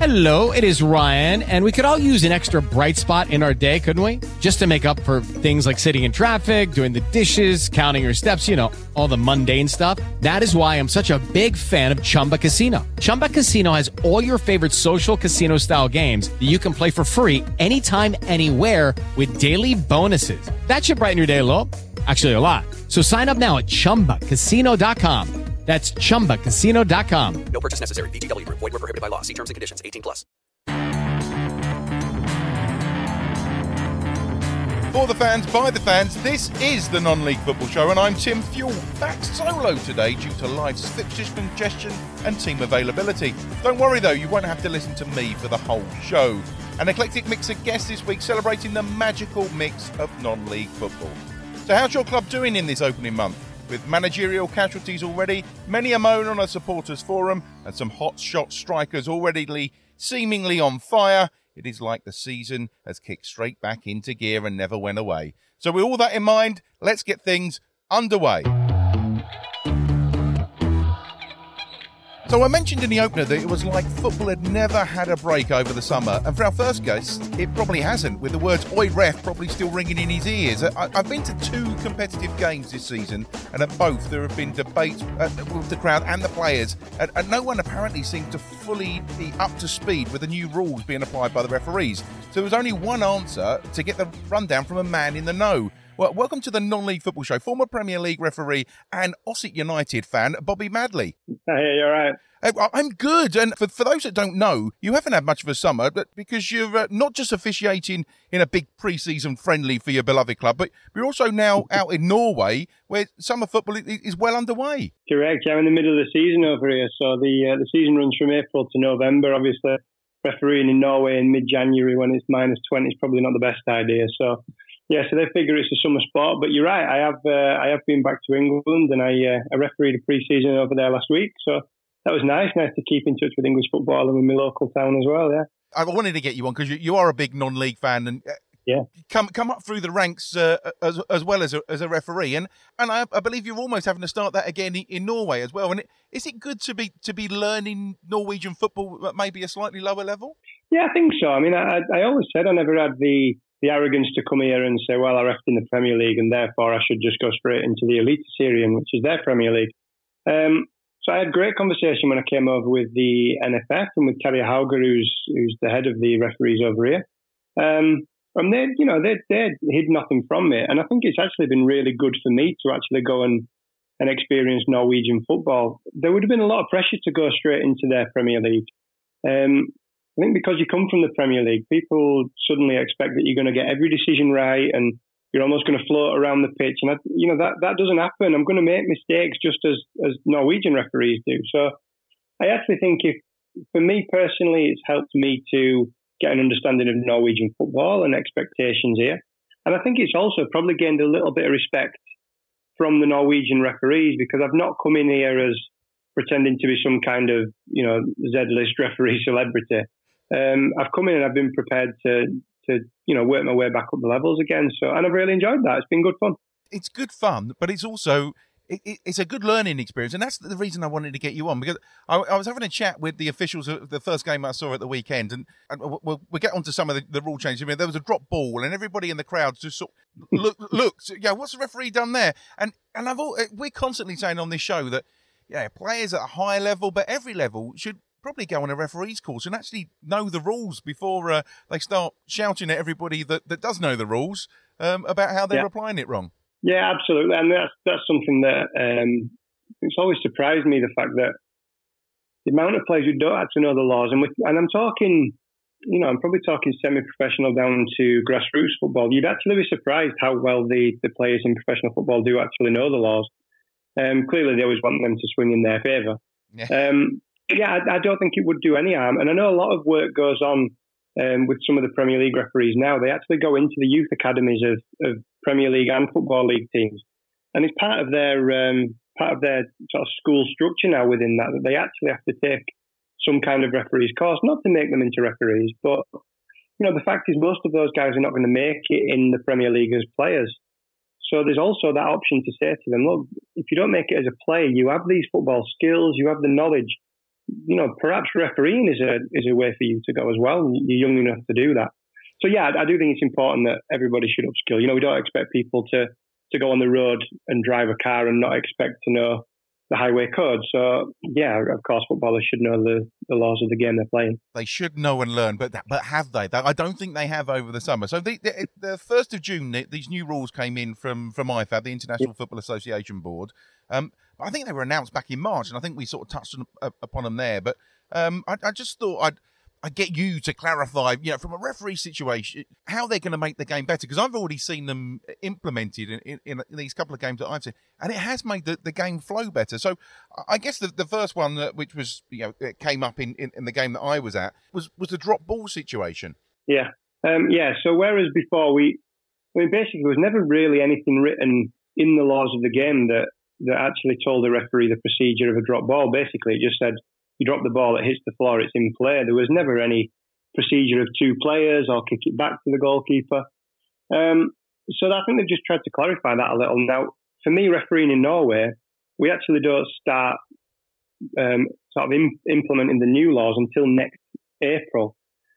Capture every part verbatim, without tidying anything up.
Hello, it is Ryan, and we could all use an extra bright spot in our day, couldn't we? Just to make up for things like sitting in traffic, doing the dishes, counting your steps, you know, all the mundane stuff. That is why I'm such a big fan of Chumba Casino. Chumba Casino has all your favorite social casino-style games that you can play for free anytime, anywhere with daily bonuses. That should brighten your day a little. Actually, a lot. So sign up now at chumba casino dot com. That's chumba casino dot com. No purchase necessary. V G W Group. Void where prohibited by law. See terms and conditions. eighteen plus. For the fans, by the fans, this is the Non-League Football Show, and I'm Tim Fuel, back solo today due to live fixtures congestion and team availability. Don't worry though, you won't have to listen to me for the whole show. An eclectic mix of guests this week celebrating the magical mix of non-league football. So how's your club doing in this opening month? With managerial casualties already, many a moan on a supporters forum, and some hot shot strikers already seemingly on fire, it is like the season has kicked straight back into gear and never went away. So with all that in mind, let's get things underway. So I mentioned in the opener that it was like football had never had a break over the summer, and for our first guest, it probably hasn't, with the words "Oi ref" probably still ringing in his ears. I, I've been to two competitive games this season, and at both there have been debates uh, with the crowd and the players, and, and no one apparently seemed to fully be up to speed with the new rules being applied by the referees. So there was only one answer to get the rundown from a man in the know. Well, welcome to the Non-League Football Show. Former Premier League referee and Ossett United fan, Bobby Madley. Hey, you're right. I'm good. And for, for those that don't know, you haven't had much of a summer, but because you're uh, not just officiating in a big pre-season friendly for your beloved club, but you're also now out in Norway, where summer football is well underway. Correct. I'm in the middle of the season over here. So the uh, the season runs from April to November. Obviously, refereeing in Norway in mid-January when it's minus twenty is probably not the best idea. So yeah, so they figure it's a summer sport. But you're right. I have uh, I have been back to England, and I uh, I refereed a pre-season over there last week. So that was nice. Nice to keep in touch with English football and with my local town as well. Yeah. I wanted to get you on because you, you are a big non-league fan, and uh, yeah, come come up through the ranks uh, as as well as a, as a referee, and and I, I believe you're almost having to start that again in, in Norway as well. And it, is it good to be to be learning Norwegian football at maybe a slightly lower level? Yeah, I think so. I mean, I I always said I never had the the arrogance to come here and say, well, I ref in the Premier League and therefore I should just go straight into the Eliteserien, which is their Premier League. Um, so I had a great conversation when I came over with the N F F and with Terje Hauger, who's who's the head of the referees over here. Um, and they, you know, they they hid nothing from me, and I think it's actually been really good for me to actually go and and experience Norwegian football. There would have been a lot of pressure to go straight into their Premier League. Um, I think because you come from the Premier League, people suddenly expect that you're going to get every decision right and you're almost going to float around the pitch. And, I, you know, that, that doesn't happen. I'm going to make mistakes just as, as Norwegian referees do. So I actually think if, for me personally, it's helped me to get an understanding of Norwegian football and expectations here. And I think it's also probably gained a little bit of respect from the Norwegian referees because I've not come in here as pretending to be some kind of, you know, Z-list referee celebrity. Um, I've come in and I've been prepared to, to, you know, work my way back up the levels again. So, and I've really enjoyed that. It's been good fun. It's good fun, but it's also it, it, it's a good learning experience, and that's the reason I wanted to get you on because I, I was having a chat with the officials of the first game I saw at the weekend, and, and we'll, we'll get onto some of the, the rule changes. I mean, there was a drop ball, and everybody in the crowd just sort of look, looked. Yeah, what's the referee done there? And and I've all, we're constantly saying on this show that yeah, players at a high level, but every level should probably go on a referee's course and actually know the rules before uh, they start shouting at everybody that, that does know the rules um, about how they're yeah. applying it wrong. Yeah, absolutely. And that's that's something that um, it's always surprised me, the fact that the amount of players who don't actually know the laws, and, with, and I'm talking, you know, I'm probably talking semi-professional down to grassroots football. You'd actually be surprised how well the, the players in professional football do actually know the laws. Um, clearly, they always want them to swing in their favour. Yeah. Um, Yeah, I, I don't think it would do any harm. And I know a lot of work goes on um, with some of the Premier League referees now. They actually go into the youth academies of, of Premier League and Football League teams. And it's part of their um, part of their sort of school structure now within that, that they actually have to take some kind of referee's course, not to make them into referees. But, you know, the fact is most of those guys are not going to make it in the Premier League as players. So there's also that option to say to them, look, if you don't make it as a player, you have these football skills, you have the knowledge. you know, perhaps refereeing is a is a way for you to go as well. You're young enough to do that. So yeah, I, I do think it's important that everybody should upskill. You know, we don't expect people to to go on the road and drive a car and not expect to know the highway code. So yeah, of course, footballers should know the, the laws of the game they're playing. They should know and learn, but that, but have they? I don't think they have over the summer. So the, the, the first of June, these new rules came in from from I F A B, the International yeah. Football Association Board. Um, I think they were announced back in March, and I think we sort of touched on, uh, upon them there. But um, I, I just thought I'd I'd get you to clarify, you know, from a referee situation, how they're going to make the game better, because I've already seen them implemented in, in, in these couple of games that I've seen, and it has made the, the game flow better. So I guess the, the first one, that, which was, you know, it came up in, in, in the game that I was at, was, was the drop ball situation. Yeah. Um, yeah. So whereas before we, I mean, basically there was never really anything written in the laws of the game that, that actually told the referee the procedure of a drop ball. Basically, it just said, you drop the ball, it hits the floor, it's in play. There was never any procedure of two players or kick it back to the goalkeeper. Um, so I think they've just tried to clarify that a little. Now, for me, refereeing in Norway, we actually don't start um, sort of im- implementing the new laws until next April.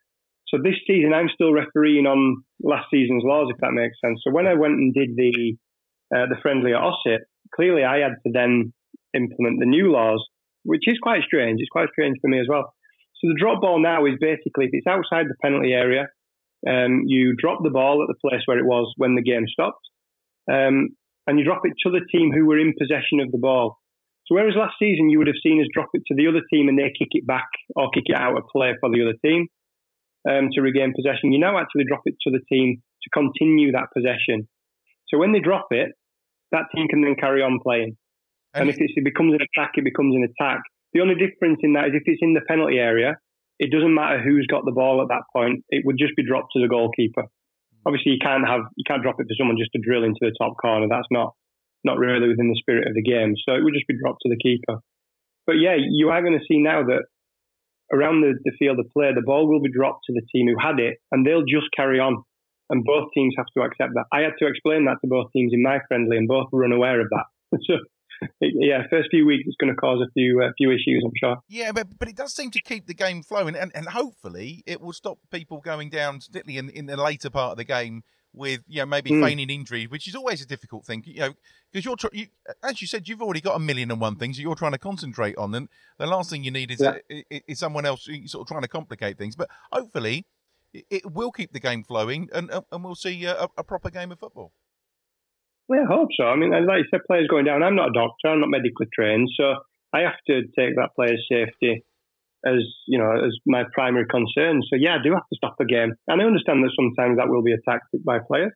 So this season, I'm still refereeing on last season's laws, if that makes sense. So when I went and did the uh, the friendly at Osset, clearly I had to then implement the new laws, which is quite strange. It's quite strange for me as well. So the drop ball now is basically, if it's outside the penalty area, um, you drop the ball at the place where it was when the game stopped, um, and you drop it to the team who were in possession of the ball. So whereas last season you would have seen us drop it to the other team and they kick it back or kick it out of play for the other team um, to regain possession, you now actually drop it to the team to continue that possession. So when they drop it, that team can then carry on playing. And if it's, it becomes an attack, it becomes an attack. The only difference in that is if it's in the penalty area, it doesn't matter who's got the ball at that point. It would just be dropped to the goalkeeper. Obviously, you can't have you can't drop it for someone just to drill into the top corner. That's not not really within the spirit of the game. So it would just be dropped to the keeper. But yeah, you are going to see now that around the, the field of play, the ball will be dropped to the team who had it, and they'll just carry on. And both teams have to accept that. I had to explain that to both teams in my friendly, and both were unaware of that. So. Yeah, first few weeks it's going to cause a few uh, few issues, I'm sure. Yeah, but but it does seem to keep the game flowing, and, and hopefully it will stop people going down, particularly in, in the later part of the game, with, you know, maybe mm. feigning injury, which is always a difficult thing, you know, because you're tr- you, as you said, you've already got a million and one things that you're trying to concentrate on, and the last thing you need is yeah. a, is someone else sort of trying to complicate things. But hopefully it, it will keep the game flowing, and and we'll see a, a proper game of football. Well, I hope so. I mean, like you said, players going down. I'm not a doctor. I'm not medically trained, so I have to take that player's safety as, you know, as my primary concern. So yeah, I do have to stop the game, and I understand that sometimes that will be a tactic by players.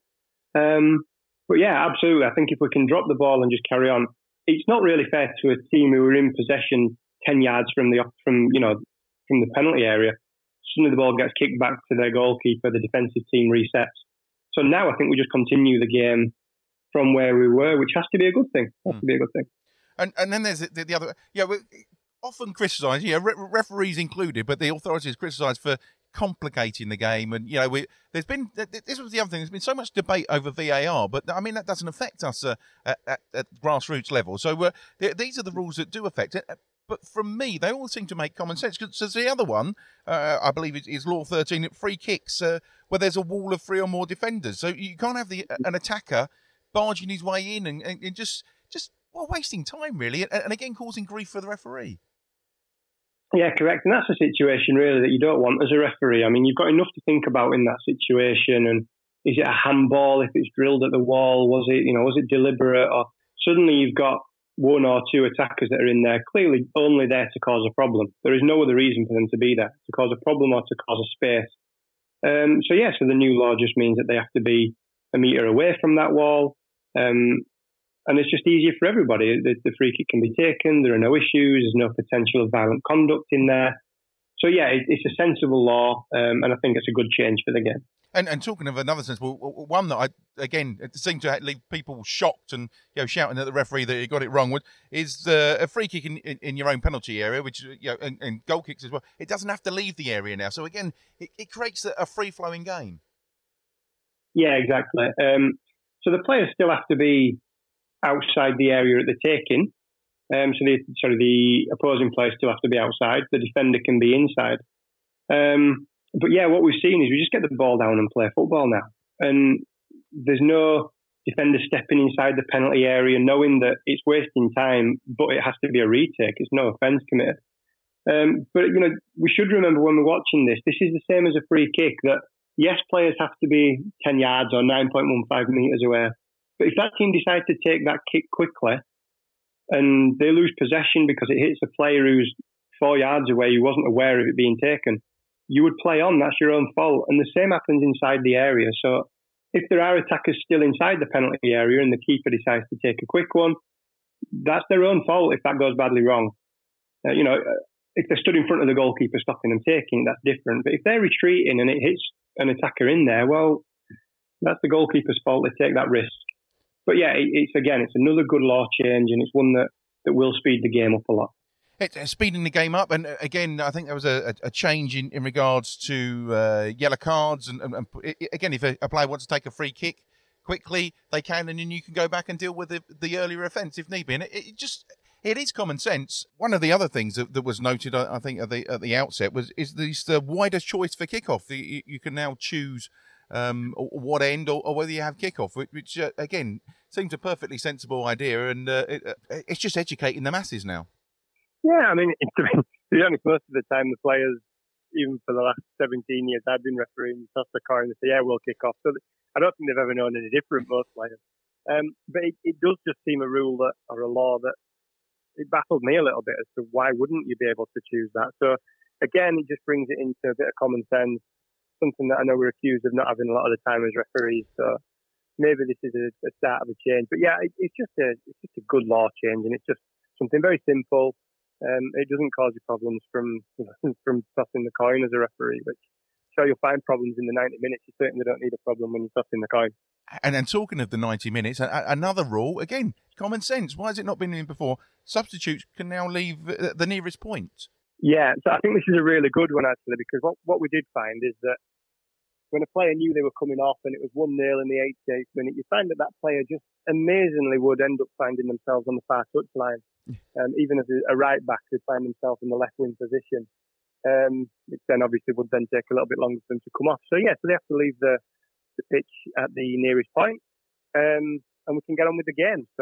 Um, but yeah, absolutely. I think if we can drop the ball and just carry on, it's not really fair to a team who are in possession ten yards from the from you know from the penalty area. Suddenly the ball gets kicked back to their goalkeeper. The defensive team resets. So now I think we just continue the game from where we were, which has to be a good thing. Has mm. to be a good thing. And and then there's the, the other, yeah, you know, often criticised, you know, re- referees included, but the authorities criticised for complicating the game. And, you know, we, there's been, this was the other thing, there's been so much debate over V A R, but I mean, that doesn't affect us uh, at, at, at grassroots level. So uh, th- these are the rules that do affect it. But from me, they all seem to make common sense. Because the other one, uh, I believe, is Law thirteen, free kicks, uh, where there's a wall of three or more defenders. So you can't have the an attacker barging his way in and, and, and just, just well, wasting time, really, and, and again, causing grief for the referee. Yeah, correct. And that's a situation, really, that you don't want as a referee. I mean, you've got enough to think about in that situation. And is it a handball if it's drilled at the wall? Was it, you know, was it deliberate? Or suddenly you've got one or two attackers that are in there, clearly only there to cause a problem. There is no other reason for them to be there, to cause a problem or to cause a space. Um, so, yeah, so the new law just means that they have to be a metre away from that wall. Um, and it's just easier for everybody. The, the free kick can be taken. There are no issues. There's no potential of violent conduct in there. So, yeah, it, it's a sensible law, um, and I think it's a good change for the game. And, and talking of another sensible one that, I again, it seemed to leave people shocked and, you know, shouting at the referee that he got it wrong, is uh, a free kick in, in, in your own penalty area, which, you know, and, and goal kicks as well. It doesn't have to leave the area now. So, again, it, it creates a, a free-flowing game. Yeah, exactly. Um, so the players still have to be outside the area at the taking, Um, so the sorry, the opposing player still have to be outside. The defender can be inside. Um, but yeah, what we've seen is we just get the ball down and play football now. And there's no defender stepping inside the penalty area, knowing that it's wasting time, but it has to be a retake. It's no offence committed. Um, but, you know, we should remember when we're watching this, this is the same as a free kick, that yes, players have to be ten yards or nine point one five metres away. But if that team decides to take that kick quickly and they lose possession because it hits a player who's four yards away who wasn't aware of it being taken, you would play on. That's your own fault. And the same happens inside the area. So if there are attackers still inside the penalty area and the keeper decides to take a quick one, that's their own fault if that goes badly wrong. Uh, you know, if they're stood in front of the goalkeeper stopping them taking, that's different. But if they're retreating and it hits an attacker in there, well, that's the goalkeeper's fault. They take that risk. But yeah, it, it's again, it's another good law change, and it's one that, that will speed the game up a lot. It's uh, speeding the game up, and uh, again, I think there was a, a change in, in regards to uh, yellow cards. And, and, and again, if a, a player wants to take a free kick quickly, they can, and then you can go back and deal with the, the earlier offence if need be. And it, it just it is common sense. One of the other things that, that was noted, I, I think, at the at the outset was is this the wider choice for kickoff. The, you, you can now choose um, what end or, or whether you have kickoff, which, which uh, again seems a perfectly sensible idea, and uh, it, uh, it's just educating the masses now. Yeah, I mean, to be, to be honest, most of the time the players, even for the last seventeen years I've been refereeing, toss the coin and say, yeah, we'll kick off. So I don't think they've ever known any different, most players. Um, but it, it does just seem a rule that, or a law that, it baffled me a little bit as to why wouldn't you be able to choose that. So again, it just brings it into a bit of common sense, something that I know we're accused of not having a lot of the time as referees. So maybe this is a, a start of a change. But yeah, it, it's just a it's just a good law change, and it's just something very simple. Um, it doesn't cause you problems from you know, from tossing the coin as a referee, which sure you'll find problems in the ninety minutes. You certainly don't need a problem when you're tossing the coin. And then talking of the ninety minutes, another rule, again, common sense. Why has it not been in before? Substitutes can now leave the nearest point. Yeah, so I think this is a really good one, actually, because what, what we did find is that when a player knew they were coming off and it was one nil in the eighty-eighth minute, you find that that player just amazingly would end up finding themselves on the far touchline. Um, even as a, a right back, they'd find themselves in the left wing position, um, which then obviously would then take a little bit longer for them to come off. So yeah, so they have to leave the, the pitch at the nearest point, um, and we can get on with the game. So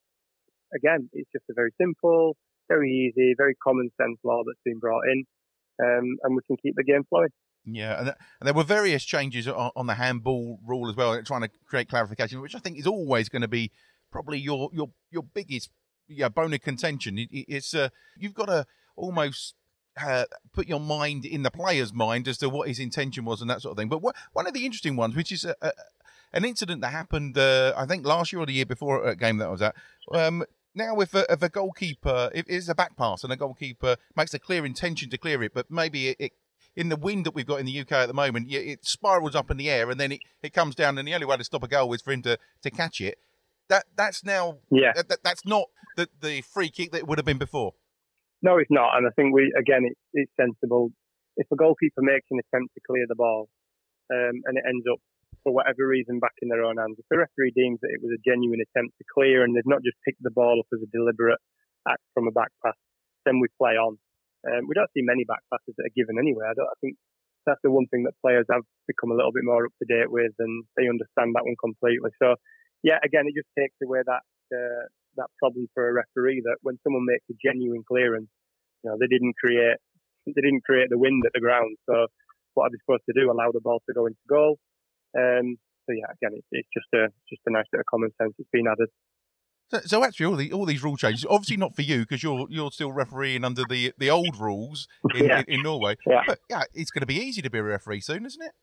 again, it's just a very simple, very easy, very common sense law that's been brought in, um, and we can keep the game flowing. Yeah, and, th- and there were various changes on, on the handball rule as well, trying to create clarification, which I think is always going to be probably your your your biggest yeah, bone of contention. It, it's uh, you've got to almost uh, put your mind in the player's mind as to what his intention was and that sort of thing. But what, one of the interesting ones, which is a, a, an incident that happened, uh, I think last year or the year before a game that I was at. Um, now, if a, if a goalkeeper, if it's a back pass and a goalkeeper makes a clear intention to clear it, but maybe it, it in the wind that we've got in the U K at the moment, it spirals up in the air and then it, it comes down, and the only way to stop a goal is for him to, to catch it. That that's now yeah. That, that's not the, the free kick that it would have been before. No, it's not, and I think we again it's, it's sensible. If a goalkeeper makes an attempt to clear the ball, um, and it ends up for whatever reason back in their own hands, if the referee deems that it was a genuine attempt to clear and they've not just picked the ball up as a deliberate act from a back pass, then we play on. Um, we don't see many back passes that are given anyway. I, don't, I think that's the one thing that players have become a little bit more up to date with, and they understand that one completely. So. Yeah, again, it just takes away that uh, that problem for a referee that when someone makes a genuine clearance, you know, they didn't create they didn't create the wind at the ground. So what are they supposed to do? Allow the ball to go into goal? Um, so yeah, again, it's, it's just a just a nice bit of common sense that's been added. So, so actually, all the all these rule changes, obviously not for you because you're you're still refereeing under the the old rules in, yeah. in, in Norway. Yeah. But yeah, it's going to be easy to be a referee soon, isn't it?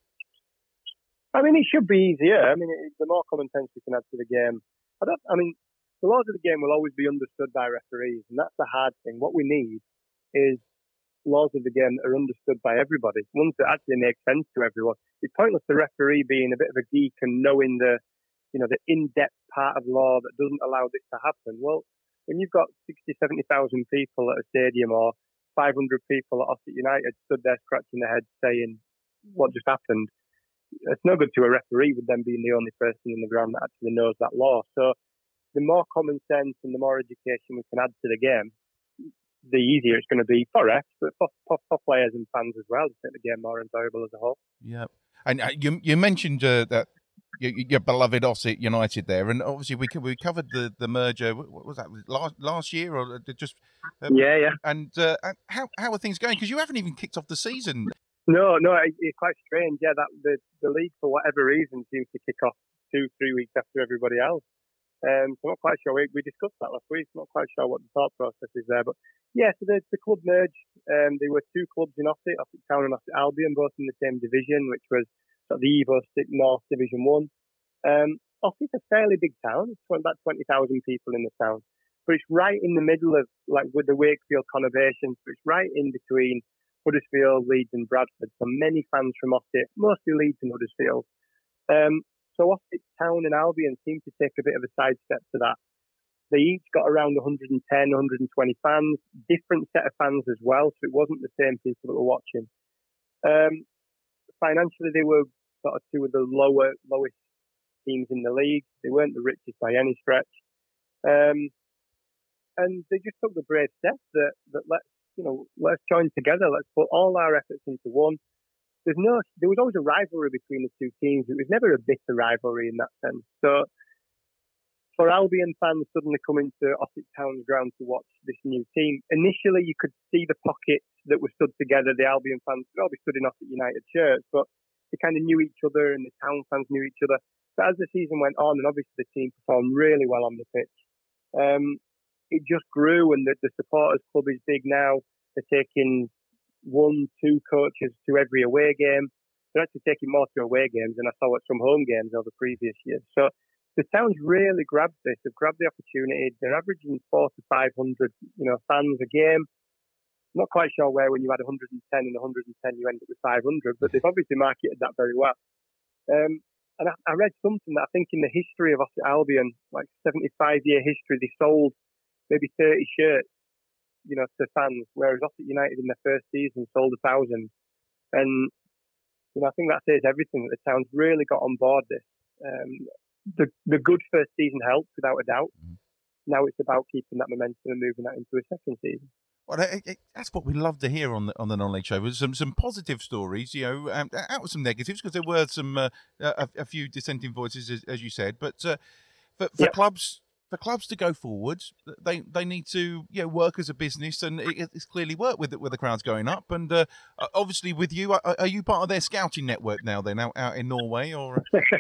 I mean, it should be easier. I mean, it, the more common sense we can add to the game. I don't. I mean, the laws of the game will always be understood by referees, and that's the hard thing. What we need is laws of the game that are understood by everybody, ones that actually make sense to everyone. It's pointless the referee being a bit of a geek and knowing the, you know, the in-depth part of law that doesn't allow this to happen. Well, when you've got sixty, seventy thousand people at a stadium or five hundred people at Oxford United stood there scratching their heads saying, what just happened? It's no good to a referee with them being the only person in the ground that actually knows that law. So the more common sense and the more education we can add to the game, the easier it's going to be for us, but for, for, for players and fans as well, to make the game more enjoyable as a whole. Yeah, and uh, you you mentioned uh, that your, your beloved Ossett United there, and obviously we we covered the, the merger. What was that last last year or just? Uh, yeah, yeah. And uh, how how are things going? Because you haven't even kicked off the season. No, no, it, it's quite strange. Yeah, that the the league for whatever reason seems to kick off two three weeks after everybody else. Um, so I'm not quite sure. We, we discussed that last week. I'm not quite sure what the thought process is there. But yeah, so the, the club merged. Um, there were two clubs in Ossett, Ossett Town and Ossett Albion, both in the same division, which was sort of the Evo Stick North Division one. Um, Ossett's a fairly big town. It's about twenty thousand people in the town. But it's right in the middle of, like, with the Wakefield conurbation. So it's right in between Huddersfield, Leeds and Bradford. So many fans from Ossett, mostly Leeds and Huddersfield. Um, So Ossett Town and Albion seem to take a bit of a sidestep to that. They each got around one hundred ten, one hundred twenty fans, different set of fans as well, so it wasn't the same people that were watching. Um, financially, they were sort of two of the lower, lowest teams in the league. They weren't the richest by any stretch. Um, and they just took the brave step that, that let's, you know, let's join together, let's put all our efforts into one. There's no, there was always a rivalry between the two teams. It was never a bitter rivalry in that sense. So for Albion fans suddenly coming to Ossett Town's ground to watch this new team, initially you could see the pockets that were stood together. The Albion fans would all be stood in Ossett United shirts, but they kind of knew each other and the Town fans knew each other. But as the season went on, and obviously the team performed really well on the pitch, um, it just grew, and the, the supporters club is big now. They're taking one, two coaches to every away game. They're actually taking more to away games than I saw at some home games over previous years. So the town's really grabbed this. They've grabbed the opportunity. They're averaging four to five hundred, you know, fans a game. I'm not quite sure where when you had one hundred ten and one hundred ten you end up with five hundred, but they've obviously marketed that very well. Um, and I, I read something that I think in the history of Ossett Albion, like seventy-five year history, they sold maybe thirty shirts, you know, to fans, whereas Ossett United in their first season sold a thousand. And, you know, I think that says everything, that the town's really got on board this. Um, the the good first season helped, without a doubt. Mm. Now it's about keeping that momentum and moving that into a second season. Well, it, it, that's what we love to hear on the on the Non-League Show. Was some some positive stories, you know, um, out with some negatives, because there were some uh, a, a few dissenting voices, as, as you said. But uh, for, for yep. clubs. For clubs to go forwards, they they need to you know work as a business, and it, it's clearly worked with it with the crowds going up. And uh, obviously, with you, are, are you part of their scouting network now? Then out out in Norway, or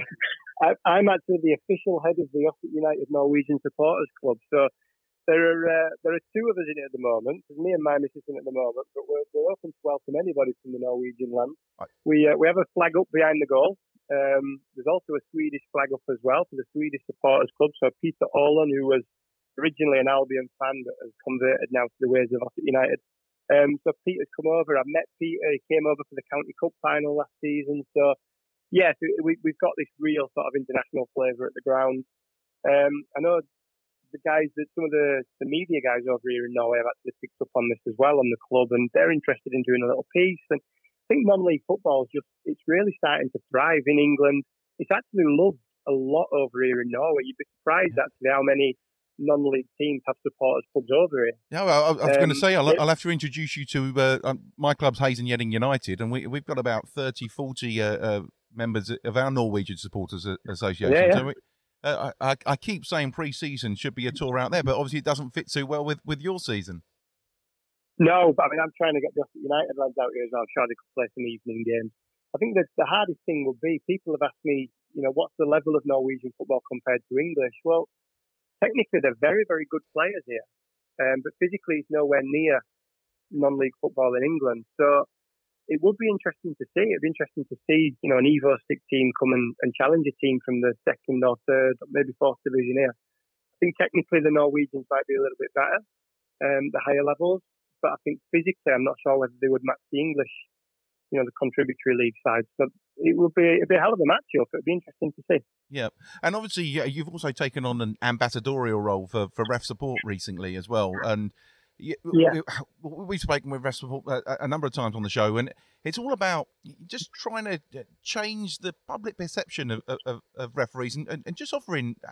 I'm actually the official head of the Ossett United Norwegian Supporters Club. So there are uh, there are two of us in it at the moment. There's me and my missus in it at the moment, but we're, we're open to welcome anybody from the Norwegian land. Right. We uh, we have a flag up behind the goal. Um, there's also a Swedish flag up as well for the Swedish Supporters Club. So Peter Åhlund, who was originally an Albion fan but has converted now to the ways of Ossett United. Um, so Peter's come over. I've met Peter. He came over for the County Cup final last season. So, yeah, so we, we've got this real sort of international flavour at the ground. Um, I know the guys, that some of the, the media guys over here in Norway have actually picked up on this as well on the club, and they're interested in doing a little piece. And I think non-league football is just, it's really starting to thrive in England. It's actually loved a lot over here in Norway. You'd be surprised actually how many non-league teams have supporters clubs over here. Yeah, well, I, I was um, going to say, I'll, I'll have to introduce you to uh, um, my club's Hayes and Yedding United, and we, we've got about thirty, forty uh, uh, members of our Norwegian Supporters Association. Yeah, yeah. So we, uh, I, I keep saying pre-season should be a tour out there, but obviously it doesn't fit too well with, with your season. No, but I mean, I'm trying to get the Ossett United lads out here as well. I'm sure they could play some evening games. I think that the hardest thing will be, people have asked me, you know, what's the level of Norwegian football compared to English? Well, technically they're very, very good players here, um, but physically it's nowhere near non-league football in England. So it would be interesting to see. It'd be interesting to see, you know, an Evo Stick team come and, and challenge a team from the second or third, or maybe fourth division here. I think technically the Norwegians might be a little bit better, um, the higher levels. But I think physically, I'm not sure whether they would match the English, you know, the contributory league side. So it would be, it'd be a hell of a matchup. It'd be interesting to see. Yeah. And obviously, yeah, you've also taken on an ambassadorial role for, for Ref Support recently as well. And yeah, yeah. we, we've spoken with Ref Support a, a number of times on the show, and it's all about just trying to change the public perception of, of, of referees and, and just offering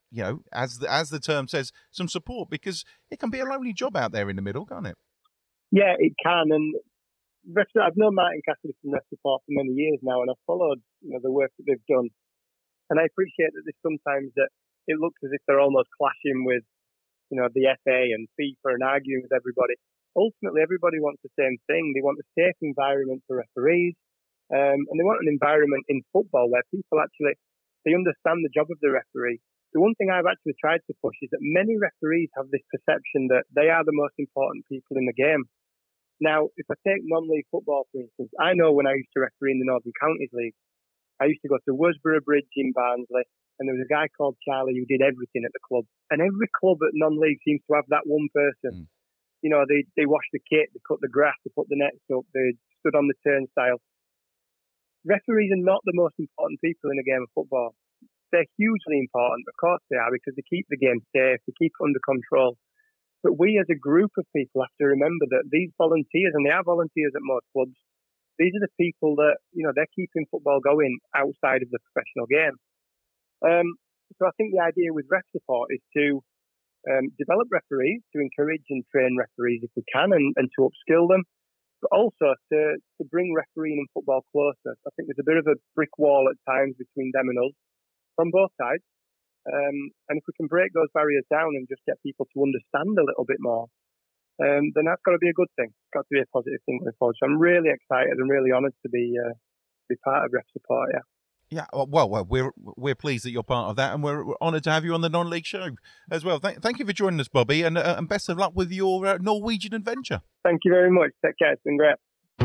you know, as the, as the term says, some support, because it can be a lonely job out there in the middle, can't it? Yeah, it can. And ref, I've known Martin Cassidy from Ref Support for many years now, and I've followed, you know, the work that they've done. And I appreciate that there's sometimes that it looks as if they're almost clashing with, you know, the F A and FIFA and arguing with everybody. Ultimately, everybody wants the same thing. They want a safe environment for referees, um, and they want an environment in football where people actually, they understand the job of the referee. The one thing I've actually tried to push is that many referees have this perception that they are the most important people in the game. Now, if I take non-league football, for instance, I know when I used to referee in the Northern Counties League, I used to go to Worsborough Bridge in Barnsley, and there was a guy called Charlie who did everything at the club. And every club at non-league seems to have that one person. Mm. You know, they, they wash the kit, they cut the grass, they put the nets up, they stood on the turnstile. Referees are not the most important people in a game of football. They're hugely important, of course they are, because they keep the game safe, they keep it under control. But we as a group of people have to remember that these volunteers, and they are volunteers at most clubs, these are the people that, you know, they're keeping football going outside of the professional game. Um, so I think the idea with Ref Support is to um, develop referees, to encourage and train referees if we can, and, and to upskill them, but also to, to bring refereeing and football closer. I think there's a bit of a brick wall at times between them and us, from both sides. Um, and if we can break those barriers down and just get people to understand a little bit more, um, then that's got to be a good thing. It's got to be a positive thing going forward. So I'm really excited and really honoured to be uh, to be part of Ref Support, yeah. Yeah, well, well, we're we're pleased that you're part of that, and we're, we're honoured to have you on the non-league show as well. Thank, thank you for joining us, Bobby, and, uh, and best of luck with your uh, Norwegian adventure. Thank you very much. Take care. It's been great.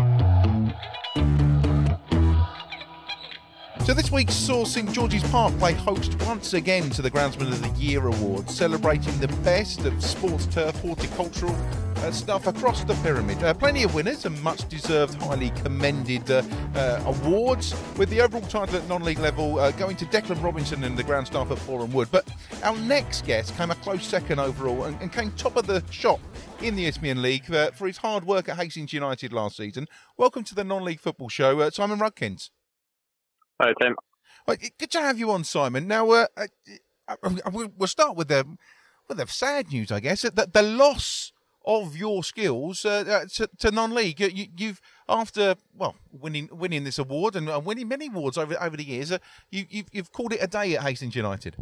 So this week's saw St George's Park play host once again to the Groundsman of the Year Awards, celebrating the best of sports turf horticultural uh, stuff across the pyramid. Uh, plenty of winners and much deserved, highly commended uh, uh, awards, with the overall title at non-league level uh, going to Declan Robinson and the ground staff at Boreham Wood. But our next guest came a close second overall and, and came top of the shop in the Isthmian League uh, for his hard work at Hastings United last season. Welcome to the non-league football show, uh, Simon Rudkins. Hi, Tim. Well, good to have you on, Simon. Now, uh, uh, we'll start with the with the sad news, I guess. The, the loss of your skills uh, to, to non-league. You, you've after well winning winning this award and winning many awards over over the years. Uh, you, you've you've called it a day at Hastings United.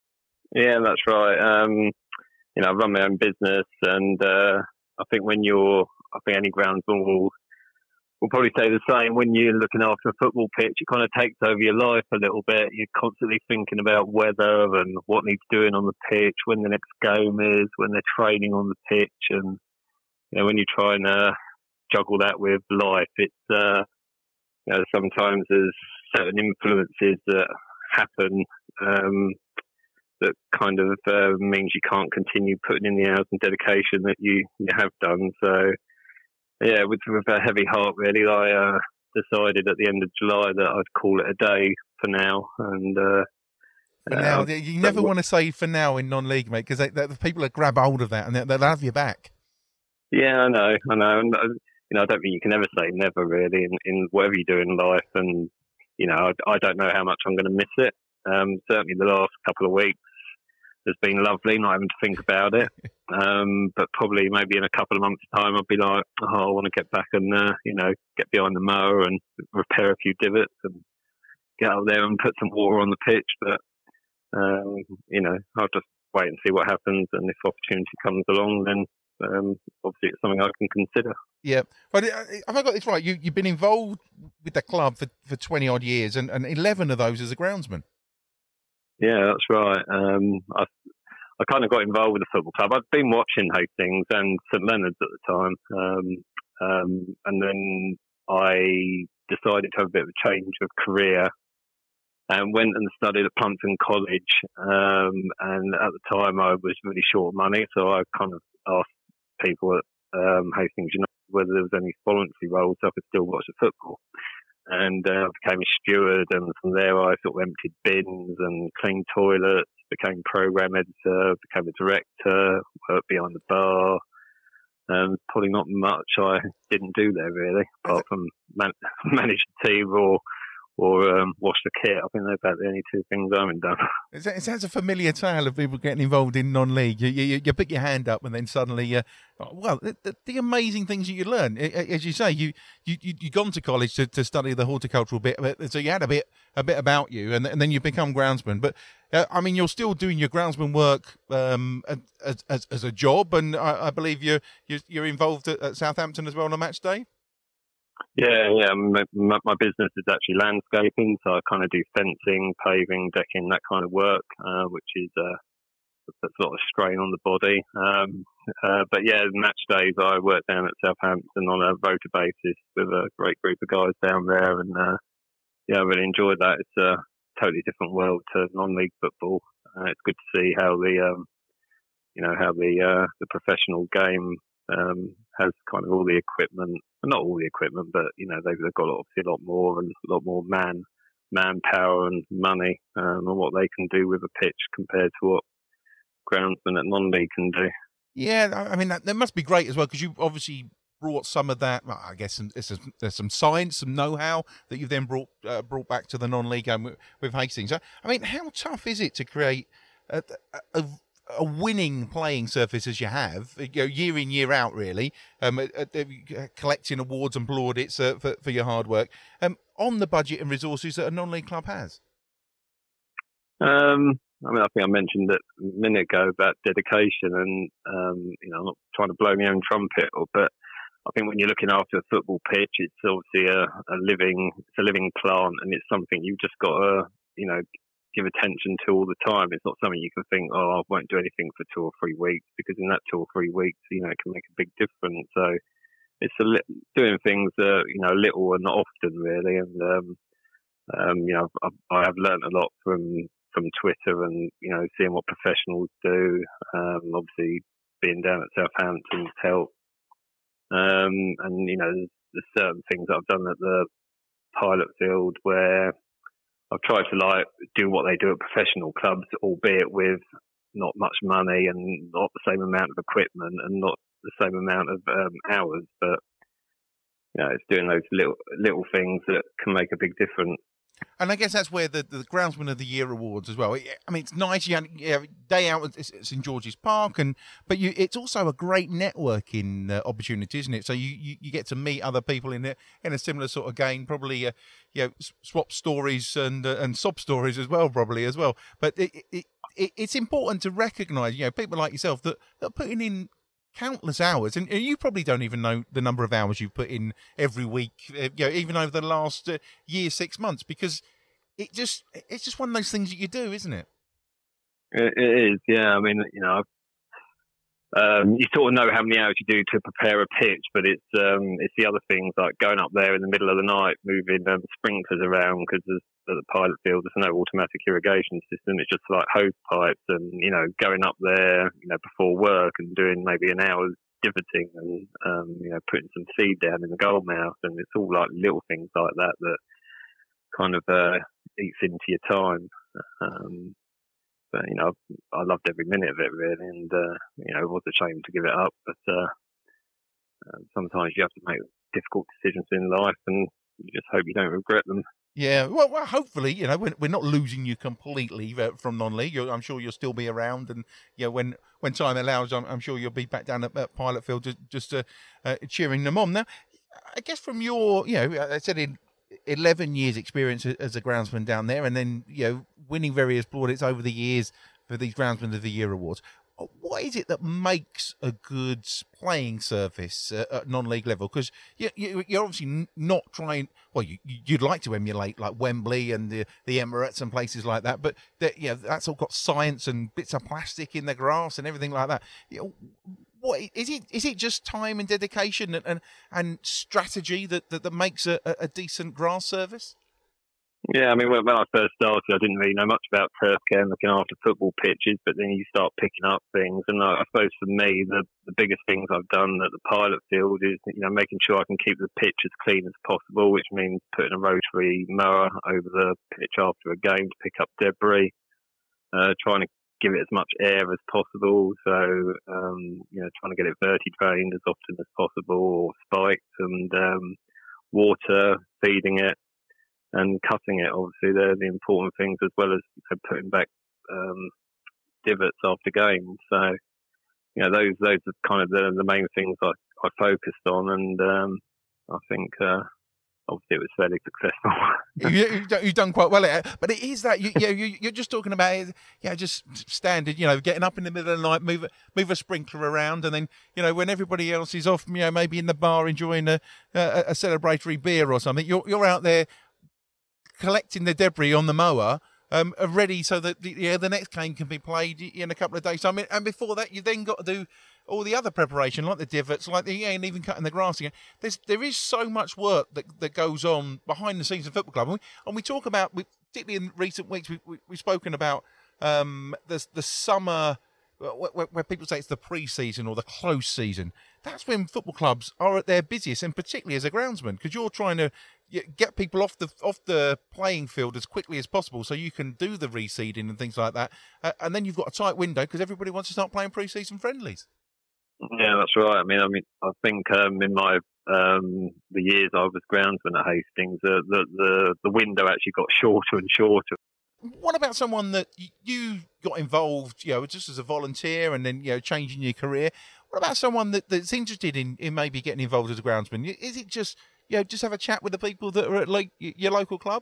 Yeah, that's right. Um, you know, I run my own business, and uh, I think when you're, I think any groundsman will. We'll probably say the same. When you're looking after a football pitch, it kind of takes over your life a little bit. You're constantly thinking about weather and what needs doing on the pitch, when the next game is, when they're training on the pitch. And, you know, when you try and uh, juggle that with life, it's, uh, you know, sometimes there's certain influences that happen um, that kind of uh, means you can't continue putting in the hours and dedication that you, you have done. So, yeah, with, with a heavy heart, really, I uh, decided at the end of July that I'd call it a day for now. And uh, for now, uh, you never want to say for now in non-league, mate, because the people that grab hold of that and they'll have you back. Yeah, I know, I know. And, you know, I don't think you can ever say never, really, in, in whatever you do in life. And you know, I, I don't know how much I'm going to miss it. Um, certainly, the last couple of weeks has been lovely, not having to think about it. Um, but probably maybe in a couple of months' time, I'll be like, oh, I want to get back and, uh, you know, get behind the mower and repair a few divots and get out there and put some water on the pitch. But, um, you know, I'll just wait and see what happens. And if opportunity comes along, then um, obviously it's something I can consider. Yeah. But have I got this right? You, you've been involved with the club for, for twenty odd years and, and eleven of those as a groundsman. Yeah, that's right. Um, I, I kind of got involved with the football club. I'd been watching Hastings and St Leonard's at the time. Um, um, and then I decided to have a bit of a change of career and went and studied at Plumpton College. Um, and at the time I was really short of money. So I kind of asked people at um, Hastings United whether there was any voluntary roles so I could still watch the football. And uh, I became a steward, and from there I sort of emptied bins and cleaned toilets, became programme editor, became a director, worked behind the bar. Um, probably not much I didn't do there really, apart from man- manage a team or or um, wash the kit. I think they're about the only two things I haven't done. It sounds a familiar tale of people getting involved in non-league. You, you, you put your hand up and then suddenly, uh, well, the, the amazing things that you learn. As you say, you, you, you've gone to college to, to study the horticultural bit, so you had a bit a bit about you, and, and then you become groundsman. But, uh, I mean, you're still doing your groundsman work um, as, as, as a job, and I, I believe you're, you're, you're involved at, at Southampton as well on a match day? Yeah, yeah. My, my business is actually landscaping, so I kind of do fencing, paving, decking, that kind of work, uh, which is uh, a sort of strain on the body. Um, uh, but yeah, match days I work down at Southampton on a rota basis with a great group of guys down there, and uh, yeah, I really enjoyed that. It's a totally different world to non-league football. Uh, it's good to see how the um, you know how the uh, the professional game um, has kind of all the equipment. Not all the equipment, but you know they've, they've got obviously a lot more and a lot more man manpower and money um, and what they can do with a pitch compared to what groundsmen at non-league can do. Yeah, I mean that, that must be great as well, because you've obviously brought some of that. Well, I guess some, there's, some, there's some science, some know-how that you've then brought uh, brought back to the non-league game with, with Hastings. I mean, how tough is it to create a, a, a winning playing surface as you have, you know, year in, year out, really, um, uh, uh, collecting awards and plaudits uh, for, for your hard work, um, on the budget and resources that a non-league club has? Um, I mean, I think I mentioned it a minute ago about dedication, and um, you know, I'm not trying to blow my own trumpet, or, but I think when you're looking after a football pitch, it's obviously a, a living, it's a living plant, and it's something you've just got to, you know, give attention to all the time. It's not something you can think, oh, I won't do anything for two or three weeks, because in that two or three weeks, you know, it can make a big difference. So it's a li- doing things, uh, you know, little and not often, really. And um, um, you know, I've, I have learned a lot from from Twitter, and you know, seeing what professionals do. Um, obviously, being down at Southampton's helped. Um, and you know, there's, there's certain things that I've done at the pilot field where I've tried to like do what they do at professional clubs, albeit with not much money and not the same amount of equipment and not the same amount of um, hours. But you know, it's doing those little little things that can make a big difference. And I guess that's where the, the Groundsman of the Year awards as well. I mean, it's nice. You have day out at St George's Park, and but you, it's also a great networking uh, opportunity, isn't it? So you, you, you get to meet other people in a, in a similar sort of game, probably uh, you know, swap stories and uh, and sob stories as well, probably as well. But it, it, it it's important to recognise, you know, people like yourself that, that are putting in countless hours, and you probably don't even know the number of hours you put in every week, you know, even over the last uh, year, six months, because it just it's just one of those things that you do, isn't it? It, it is, yeah. I mean, you know, um, you sort of know how many hours you do to prepare a pitch, but it's um, it's the other things like going up there in the middle of the night, moving um, sprinklers around, because at the pilot field there's no automatic irrigation system. It's just like hose pipes, and you know, going up there, you know, before work and doing maybe an hour's divoting and um, you know, putting some seed down in the goldmouth, and it's all like little things like that that kind of uh, eats into your time. Um, But, you know, I loved every minute of it, really, and, uh, you know, it was a shame to give it up, but uh, uh, sometimes you have to make difficult decisions in life, and you just hope you don't regret them. Yeah, well, well hopefully, you know, we're, we're not losing you completely from non-league. You're, I'm sure you'll still be around, and, you know, when, when time allows, I'm, I'm sure you'll be back down at, at Pilot Field just, just uh, uh, cheering them on. Now, I guess from your, you know, I said in eleven years experience as a groundsman down there, and then, you know, winning various plaudits over the years for these Groundsman of the Year awards. What is it that makes a good playing surface uh, at non-league level? Because you, you, you're obviously not trying. Well, you, you'd like to emulate like Wembley and the, the Emirates and places like that, but that, you know, that's all got science and bits of plastic in the grass and everything like that. You know, what is it? Is it just time and dedication and and, and strategy that, that, that makes a, a decent grass service? Yeah, I mean, when, when I first started, I didn't really know much about turf care and looking after football pitches, but then you start picking up things. And I, I suppose for me, the, the biggest things I've done at the pilot field is, you know, making sure I can keep the pitch as clean as possible, which means putting a rotary mower over the pitch after a game to pick up debris, uh, trying to give it as much air as possible. So, um, you know, trying to get it verti-drained as often as possible, or spiked, and um, water, feeding it. and cutting it. Obviously, they're the important things, as well as you know, putting back um, divots after games. So, you know, those those are kind of the, the main things I, I focused on, and um, I think uh, obviously it was fairly successful. you, you've, done, you've done quite well at it, but it is that you, you, you, you're just talking about it, yeah, just standard, you know, getting up in the middle of the night, move move a sprinkler around, and then, you know, when everybody else is off, you know, maybe in the bar enjoying a, a, a celebratory beer or something, you're you're out there collecting the debris on the mower, um, ready so that the, yeah, the next game can be played in a couple of days. I mean, and before that, you then got to do all the other preparation, like the divots, like the yeah, and even cutting the grass again. There's there is so much work that, that goes on behind the scenes of football club, and we, and we talk about, we, particularly in recent weeks, we, we, we've spoken about um, the the summer. Where, where people say it's the pre-season or the close season. That's when football clubs are at their busiest, and particularly as a groundsman, because you're trying to get people off the off the playing field as quickly as possible, so you can do the reseeding and things like that. Uh, and then you've got a tight window because everybody wants to start playing pre-season friendlies. Yeah, that's right. I mean, I mean, I think um, in my um, the years I was groundsman at Hastings, uh, the the the window actually got shorter and shorter. What about someone that you got involved, you know, just as a volunteer and then, you know, changing your career? What about someone that, that's interested in, in maybe getting involved as a groundsman? Is it just, you know, just have a chat with the people that are at like your local club?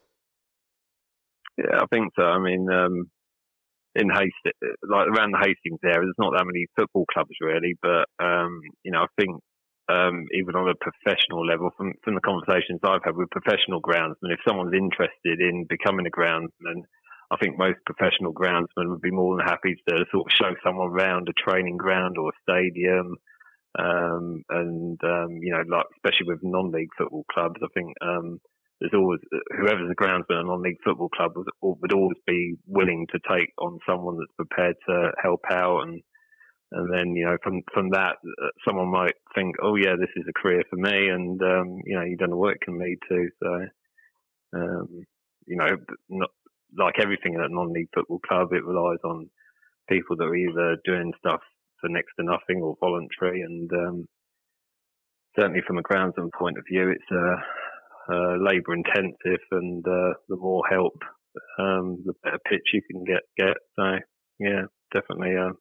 Yeah, I think so. I mean, um, in Hastings, like around the Hastings area, there's not that many football clubs really, but, um, you know, I think um, even on a professional level, from, from the conversations I've had with professional groundsmen, if someone's interested in becoming a groundsman, I think most professional groundsmen would be more than happy to sort of show someone around a training ground or a stadium. Um, and, um, you know, like, especially with non-league football clubs, I think um, there's always, whoever's a groundsman at a non-league football club would, would always be willing to take on someone that's prepared to help out. And, and then, you know, from, from that, uh, someone might think, oh, yeah, this is a career for me. And, um, you know, you don't know what it can lead to. So, um, you know, not, like everything at a non-league football club, it relies on people that are either doing stuff for next to nothing or voluntary. And um, certainly from a groundsman point of view, it's uh, uh, labour intensive, and uh, the more help, um, the better pitch you can get. get. So, yeah, definitely uh,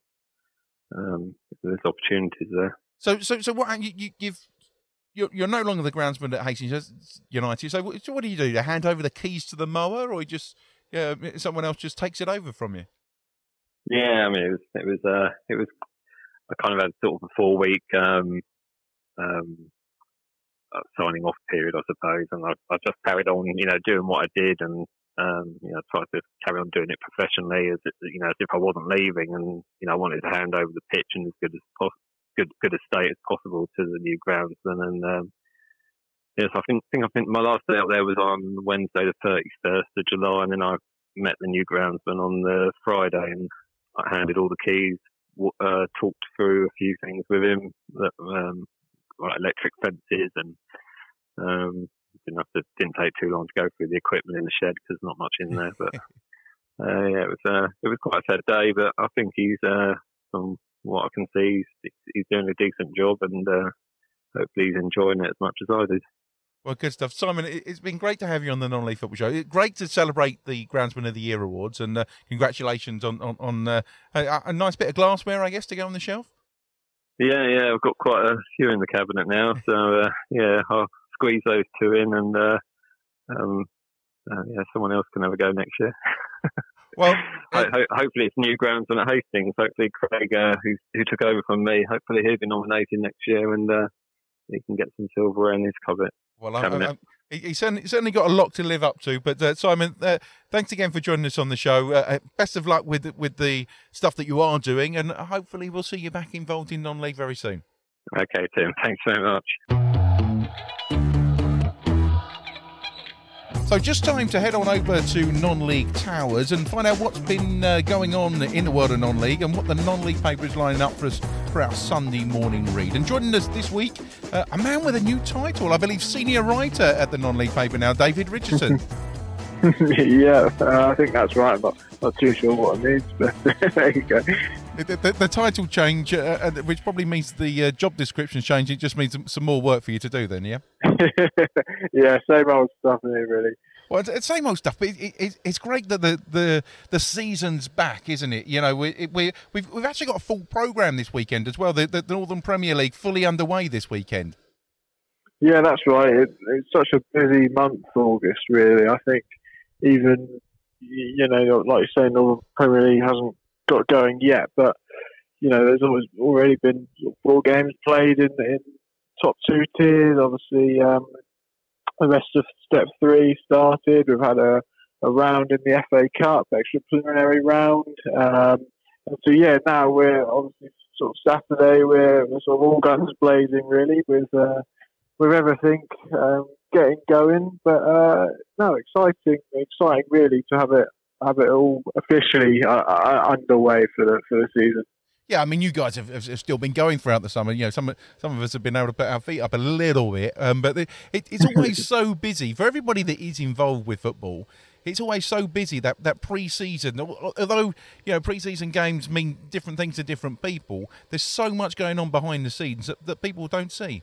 um, there's opportunities there. So, so, so what you, you, you've You're, you're no longer the groundsman at Hastings United. So, so what do you do? You hand over the keys to the mower, or you just yeah, someone else just takes it over from you? Yeah, I mean, it was it was uh, it was I kind of had sort of a four week um, um, signing off period, I suppose, and I, I just carried on, you know, doing what I did, and um, you know, tried to carry on doing it professionally, as you know, as if I wasn't leaving, and you know, I wanted to hand over the pitch in as good as possible. Good, good a state as possible to the new groundsman, and um, yes, I think, think I think my last day out there was on Wednesday, the thirty-first of July, and then I met the new groundsman on the Friday, and I handed all the keys, uh, talked through a few things with him, that, um, like electric fences, and um, didn't have to, didn't take too long to go through the equipment in the shed because there's not much in there, but uh, yeah, it was uh, it was quite a sad day, but I think he's uh, some. What I can see, he's, he's doing a decent job, and uh, hopefully he's enjoying it as much as I did. Well, good stuff. Simon, it's been great to have you on the Non-League Football Show. Great to celebrate the Groundsman of the Year awards, and uh, congratulations on, on, on uh, a, a nice bit of glassware, I guess, to go on the shelf. Yeah, yeah, I've got quite a few in the cabinet now, so uh, yeah, I'll squeeze those two in, and uh, um, uh, yeah, someone else can have a go next year. Well, uh, ho- hopefully it's new groundsman at Hastings. Hopefully Craig, uh, who who took over from me, hopefully he'll be nominated next year, and uh, he can get some silverware in his cabinet. Well, I'm, I'm, he, he certainly, certainly got a lot to live up to. But uh, Simon, uh, thanks again for joining us on the show. Uh, best of luck with with the stuff that you are doing, and hopefully we'll see you back involved in non-league very soon. Okay, Tim. Thanks very much. So just time to head on over to Non-League Towers and find out what's been uh, going on in the world of non-league and what the non-league paper is lining up for us for our Sunday morning read. And joining us this week, uh, a man with a new title, I believe senior writer at the non-league paper now, David Richardson. Yeah, uh, I think that's right. I'm not, not too sure what it means, but there you go. The, the, the title change, uh, which probably means the uh, job description change, it just means some more work for you to do then, yeah? Yeah, same old stuff here, really. Well, it's, it's same old stuff, but it, it, it's great that the, the the season's back, isn't it? You know, we, it, we we've we've actually got a full programme this weekend as well. The, the, the Northern Premier League fully underway this weekend. Yeah, that's right. It, it's such a busy month, August. Really, I think even you know, like you say, Northern Premier League hasn't got going yet, but you know, there's always already been four games played in in top two tiers. Obviously, um, the rest of Step Three started. We've had a, a round in the F A Cup, extra preliminary round. Um, and so yeah, now we're obviously sort of Saturday. We're, we're sort of all guns blazing, really, with uh, with everything um, getting going. But uh, no, exciting, exciting, really, to have it have it all officially uh, uh, underway for the for the season. Yeah, I mean, you guys have, have still been going throughout the summer. You know, some some of us have been able to put our feet up a little bit, um, but it, it's always so busy for everybody that is involved with football. It's always so busy that, that pre-season, although you know pre-season games mean different things to different people. There's so much going on behind the scenes that, that people don't see.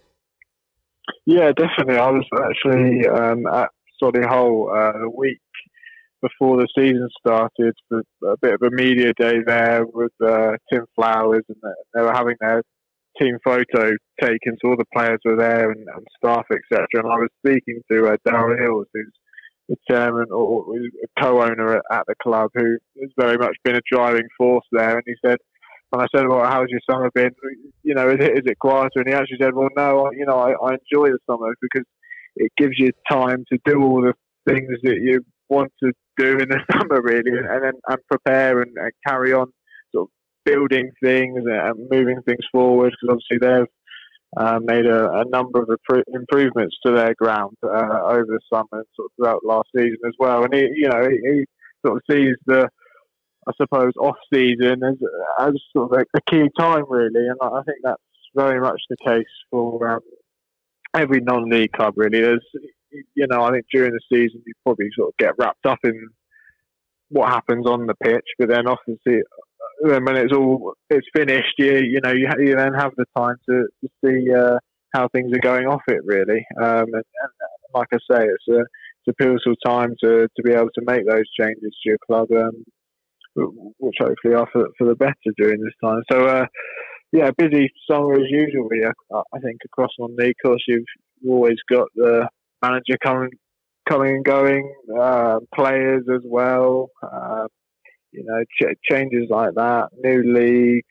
Yeah, definitely. I was actually um, at Solihull uh, the week before the season started for a bit of a media day there with uh, Tim Flowers, and they were having their team photo taken, so all the players were there and, and staff, et cetera. And I was speaking to uh, Darryl Hills, who's the chairman or a co-owner at, at the club, who has very much been a driving force there. And he said, when I said, well, how's your summer been? You know, is it, is it quieter? And he actually said, well, no, you know, I, I enjoy the summer because it gives you time to do all the things that you want to do in the summer, really, and then and prepare and, and carry on sort of building things and moving things forward, because obviously they've uh, made a, a number of impro- improvements to their ground uh, over the summer and sort of throughout last season as well. And he, you know, he, he sort of sees the, I suppose, off season as as sort of a, a key time, really, and I think that's very much the case for um, every non-league club, really. There's, you know, I think during the season you probably sort of get wrapped up in what happens on the pitch, but then obviously then when it's all it's finished, you you know you, you then have the time to, to see uh, how things are going off it, really. Um, and, and like I say, it's a it's a pivotal time to, to be able to make those changes to your club, um, which hopefully are for, for the better during this time. So uh, yeah, busy summer as usual. Yeah, I think across non-league, of course, you've always got the manager coming, coming and going, uh, players as well. Uh, you know, ch- changes like that, new leagues,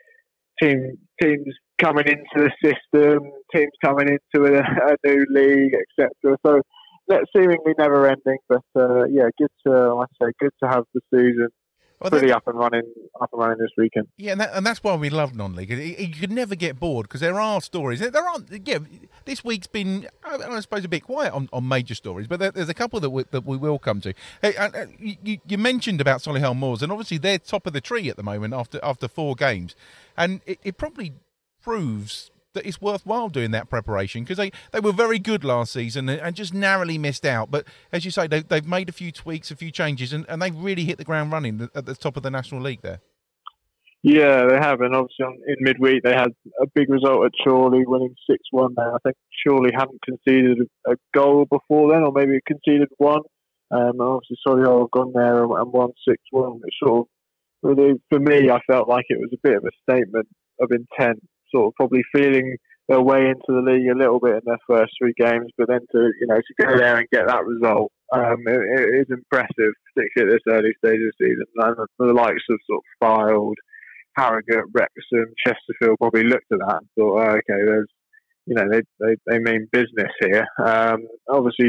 team teams coming into the system, teams coming into a, a new league, et cetera. So that's seemingly never ending, but uh, yeah, good to, like I say, good to have the season well, pretty up and running, up and running this weekend. Yeah, and, that, and that's why we love non-league. You could never get bored because there are stories. There aren't. Yeah, this week's been, I suppose, a bit quiet on, on major stories, but there, there's a couple that we, that we will come to. Hey, uh, you, you mentioned about Solihull Moors, and obviously they're top of the tree at the moment after after four games, and it, it probably proves that it's worthwhile doing that preparation because they, they were very good last season and just narrowly missed out. But as you say, they, they've made a few tweaks, a few changes, and, and they've really hit the ground running at the top of the National League there. Yeah, they have. And obviously on, in midweek, they had a big result at Chorley, winning six one there. I think Chorley hadn't conceded a goal before then, or maybe conceded one. Um, and obviously, Solihull have gone there and, and won six one. Which sort of, really, for me, I felt like it was a bit of a statement of intent. Sort of probably feeling their way into the league a little bit in their first three games, but then to you know to go there and get that result, um, it, it is impressive, particularly at this early stage of the season. And the likes of sort of Fylde, Harrogate, Wrexham, Chesterfield probably looked at that and thought, oh, okay, there's you know they they, they mean business here. Um, obviously,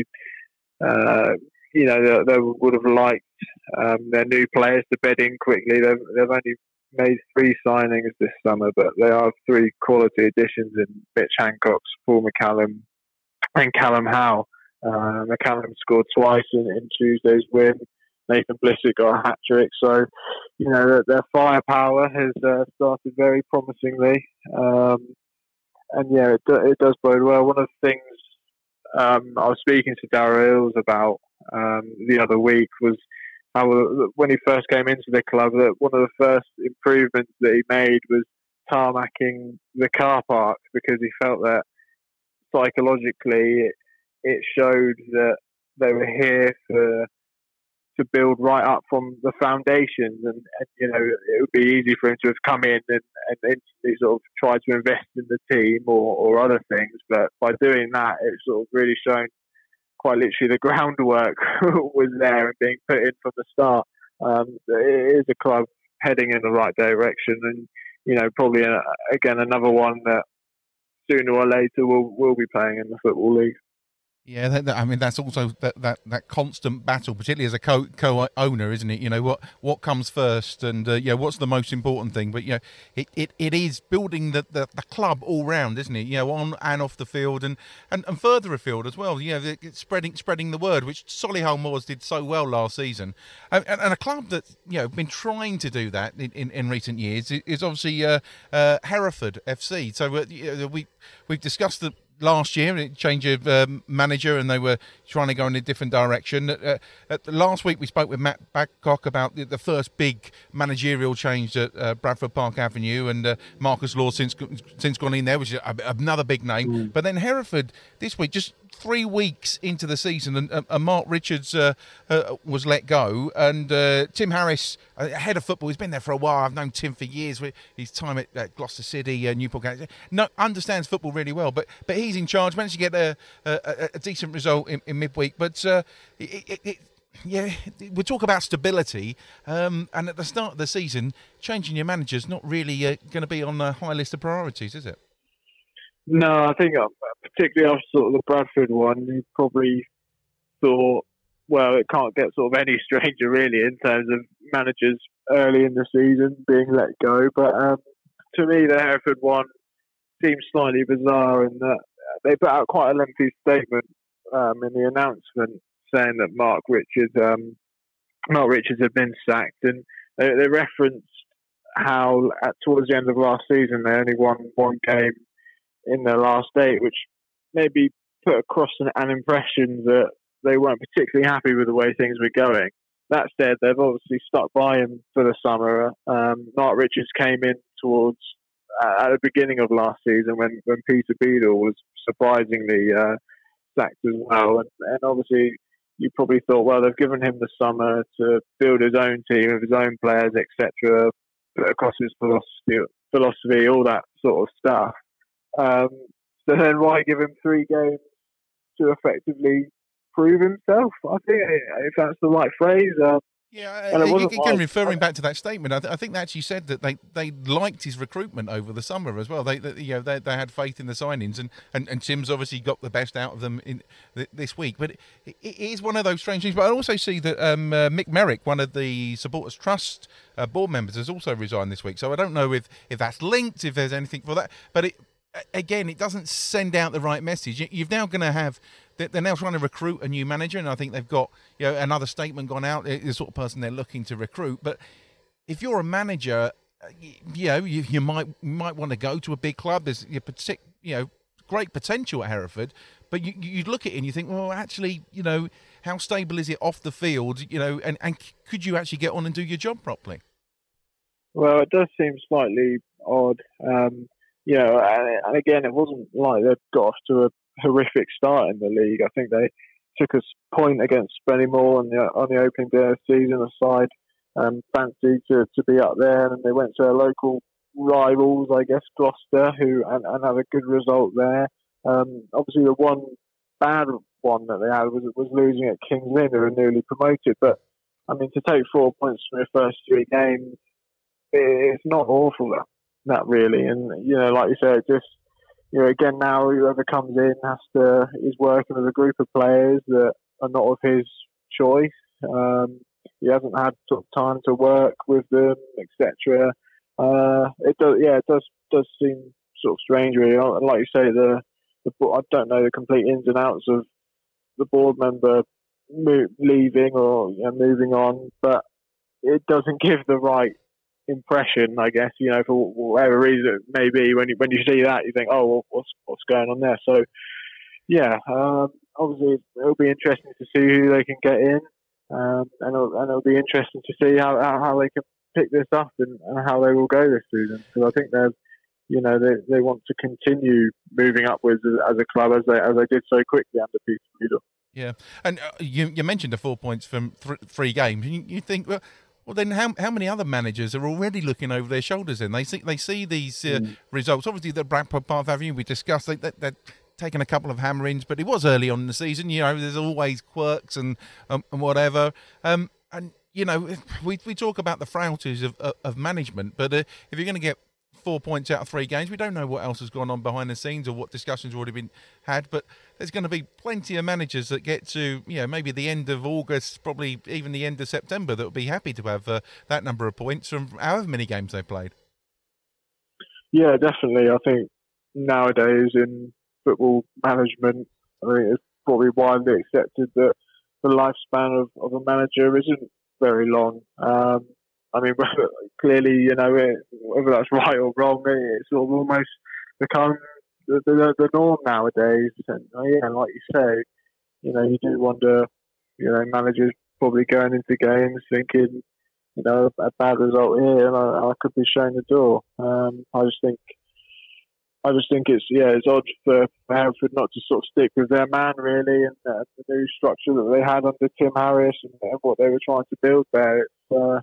uh, you know they, they would have liked um, their new players to bed in quickly. They've they've only made three signings this summer, but they are three quality additions in Mitch Hancock, Paul McCallum, and Callum Howe. Uh, McCallum scored twice in, in Tuesday's win. Nathan Blissett got a hat trick. So, you know, their, their firepower has uh, started very promisingly. Um, and yeah, it, it does bode well. One of the things um, I was speaking to Darryl Hills about um, the other week was how, when he first came into the club, that one of the first improvements that he made was tarmacking the car park, because he felt that psychologically it, it showed that they were here for to build right up from the foundations, and, and you know it would be easy for him to have come in and, and instantly sort of tried to invest in the team or, or other things. But by doing that, it's sort of really shown quite literally the groundwork was there and being put in from the start. Um, it is a club heading in the right direction, and you know probably a, again another one that sooner or later will will be playing in the Football League. Yeah, that, that, I mean that's also that, that, that constant battle, particularly as a co co owner, isn't it? You know what what comes first, and uh, yeah, what's the most important thing? But you know, it, it, it is building the, the, the club all round, isn't it? You know, on and off the field, and, and, and further afield as well. You know, it's spreading spreading the word, which Solihull Moors did so well last season, and, and a club that you know been trying to do that in, in, in recent years is obviously uh, uh, Hereford F C. So uh, we we've discussed the. Last year, a change of um, manager, and they were trying to go in a different direction. Uh, uh, last week, we spoke with Matt Babcock about the, the first big managerial change at uh, Bradford Park Avenue, and uh, Marcus Law since since gone in there, which is a, another big name. Mm. But then Hereford this week, just three weeks into the season, and, uh, and Mark Richards uh, uh, was let go, and uh, Tim Harris, uh, head of football, he's been there for a while. I've known Tim for years. His time at, at Gloucester City, uh, Newport County, no, understands football really well, but but he's in charge. Managed to get a, a, a decent result in, in midweek, but uh, it, it, it, yeah, we talk about stability, um, and at the start of the season, changing your manager's not really uh, going to be on the high list of priorities, is it? No, I think uh, particularly after sort of the Bradford one, you probably thought, well, it can't get sort of any stranger really in terms of managers early in the season being let go. But um, to me, the Hereford one seems slightly bizarre in that they put out quite a lengthy statement um, in the announcement saying that Mark Richards, um, Mark Richards had been sacked, and they, they referenced how at, towards the end of last season they only won one game in their last eight, which maybe put across an, an impression that they weren't particularly happy with the way things were going. That said, they've obviously stuck by him for the summer. Um, Mark Richards came in towards uh, at the beginning of last season when, when Peter Beadle was surprisingly uh, sacked as well. And, and obviously, you probably thought, well, they've given him the summer to build his own team of his own players, et cetera, put across his philosophy, philosophy, all that sort of stuff. Um, so then why give him three games to effectively prove himself? I think if that's the right phrase. Uh, yeah, and it wasn't again, like, referring back to that statement, I, th- I think they actually said that they, they liked his recruitment over the summer as well. They, they you know they, they had faith in the signings, and, and, and Tim's obviously got the best out of them in th- this week. But it, it is one of those strange things. But I also see that um, uh, Mick Merrick, one of the Supporters Trust uh, board members, has also resigned this week. So I don't know if, if that's linked, if there's anything for that. But it, again, it doesn't send out the right message. You've now going to have. They're now trying to recruit a new manager, and I think they've got you know another statement gone out. The sort of person they're looking to recruit. But if you're a manager, you know you, you might you might want to go to a big club. There's you know great potential at Hereford, but you you look at it and you think, well, actually, you know, how stable is it off the field? You know, and, and could you actually get on and do your job properly? Well, it does seem slightly odd. Um, you know, and, and again, it wasn't like they got off to a horrific start in the league. I think they took a point against Spennymoor on the on the opening day of the season aside, um, fancied to, to be up there, and they went to their local rivals, I guess, Gloucester, who and, and had a good result there. Um, obviously, the one bad one that they had was was losing at Kings Lynn, who were newly promoted. But I mean, to take four points from your first three games, it's not awful, that, that really. And you know, like you said, just you know, again, now whoever comes in has to is working with a group of players that are not of his choice. Um, he hasn't had sort of time to work with them, et cetera. Uh, it does, yeah, it does does seem sort of strange, really. And like you say, the, the I don't know the complete ins and outs of the board member mo- leaving or you know, moving on, but it doesn't give the right impression, I guess, you know, for whatever reason it may be. When you when you see that, you think, oh, well, what's what's going on there? So, yeah, um, obviously it'll be interesting to see who they can get in, um, and it'll, and it'll be interesting to see how how, how they can pick this up and, and how they will go this season. Because I think they're, you know, they they want to continue moving upwards as, as a club as they as they did so quickly under Peter Beadle. Yeah, and uh, you you mentioned the four points from th- three games. You, you think, well, well, then how how many other managers are already looking over their shoulders? Then they see they see these uh, mm. results. Obviously, the Bradford Bath Avenue we discussed. They, they, they're taken a couple of hammerings, but it was early on in the season. You know, there's always quirks and um, and whatever. Um, and you know, we we talk about the frailties of of, of management, but uh, if you're going to get four points out of three games, we don't know what else has gone on behind the scenes or what discussions have already been had, but there's going to be plenty of managers that get to, you know, maybe the end of August, probably even the end of September, that will be happy to have uh, that number of points from however many games they played. Yeah, definitely. I think nowadays in football management, I think it's probably widely accepted that the lifespan of, of a manager isn't very long. Um, I mean, clearly, you know, it, whether that's right or wrong, it's sort of almost become the, the, the norm nowadays. And yeah, like you say, you know, you do wonder, you know, managers probably going into games thinking, you know, a bad result here, and I, I could be shown the door. Um, I just think, I just think it's yeah, it's odd for, for Hereford not to sort of stick with their man really, and uh, the new structure that they had under Tim Harris and, and what they were trying to build there. It's, uh,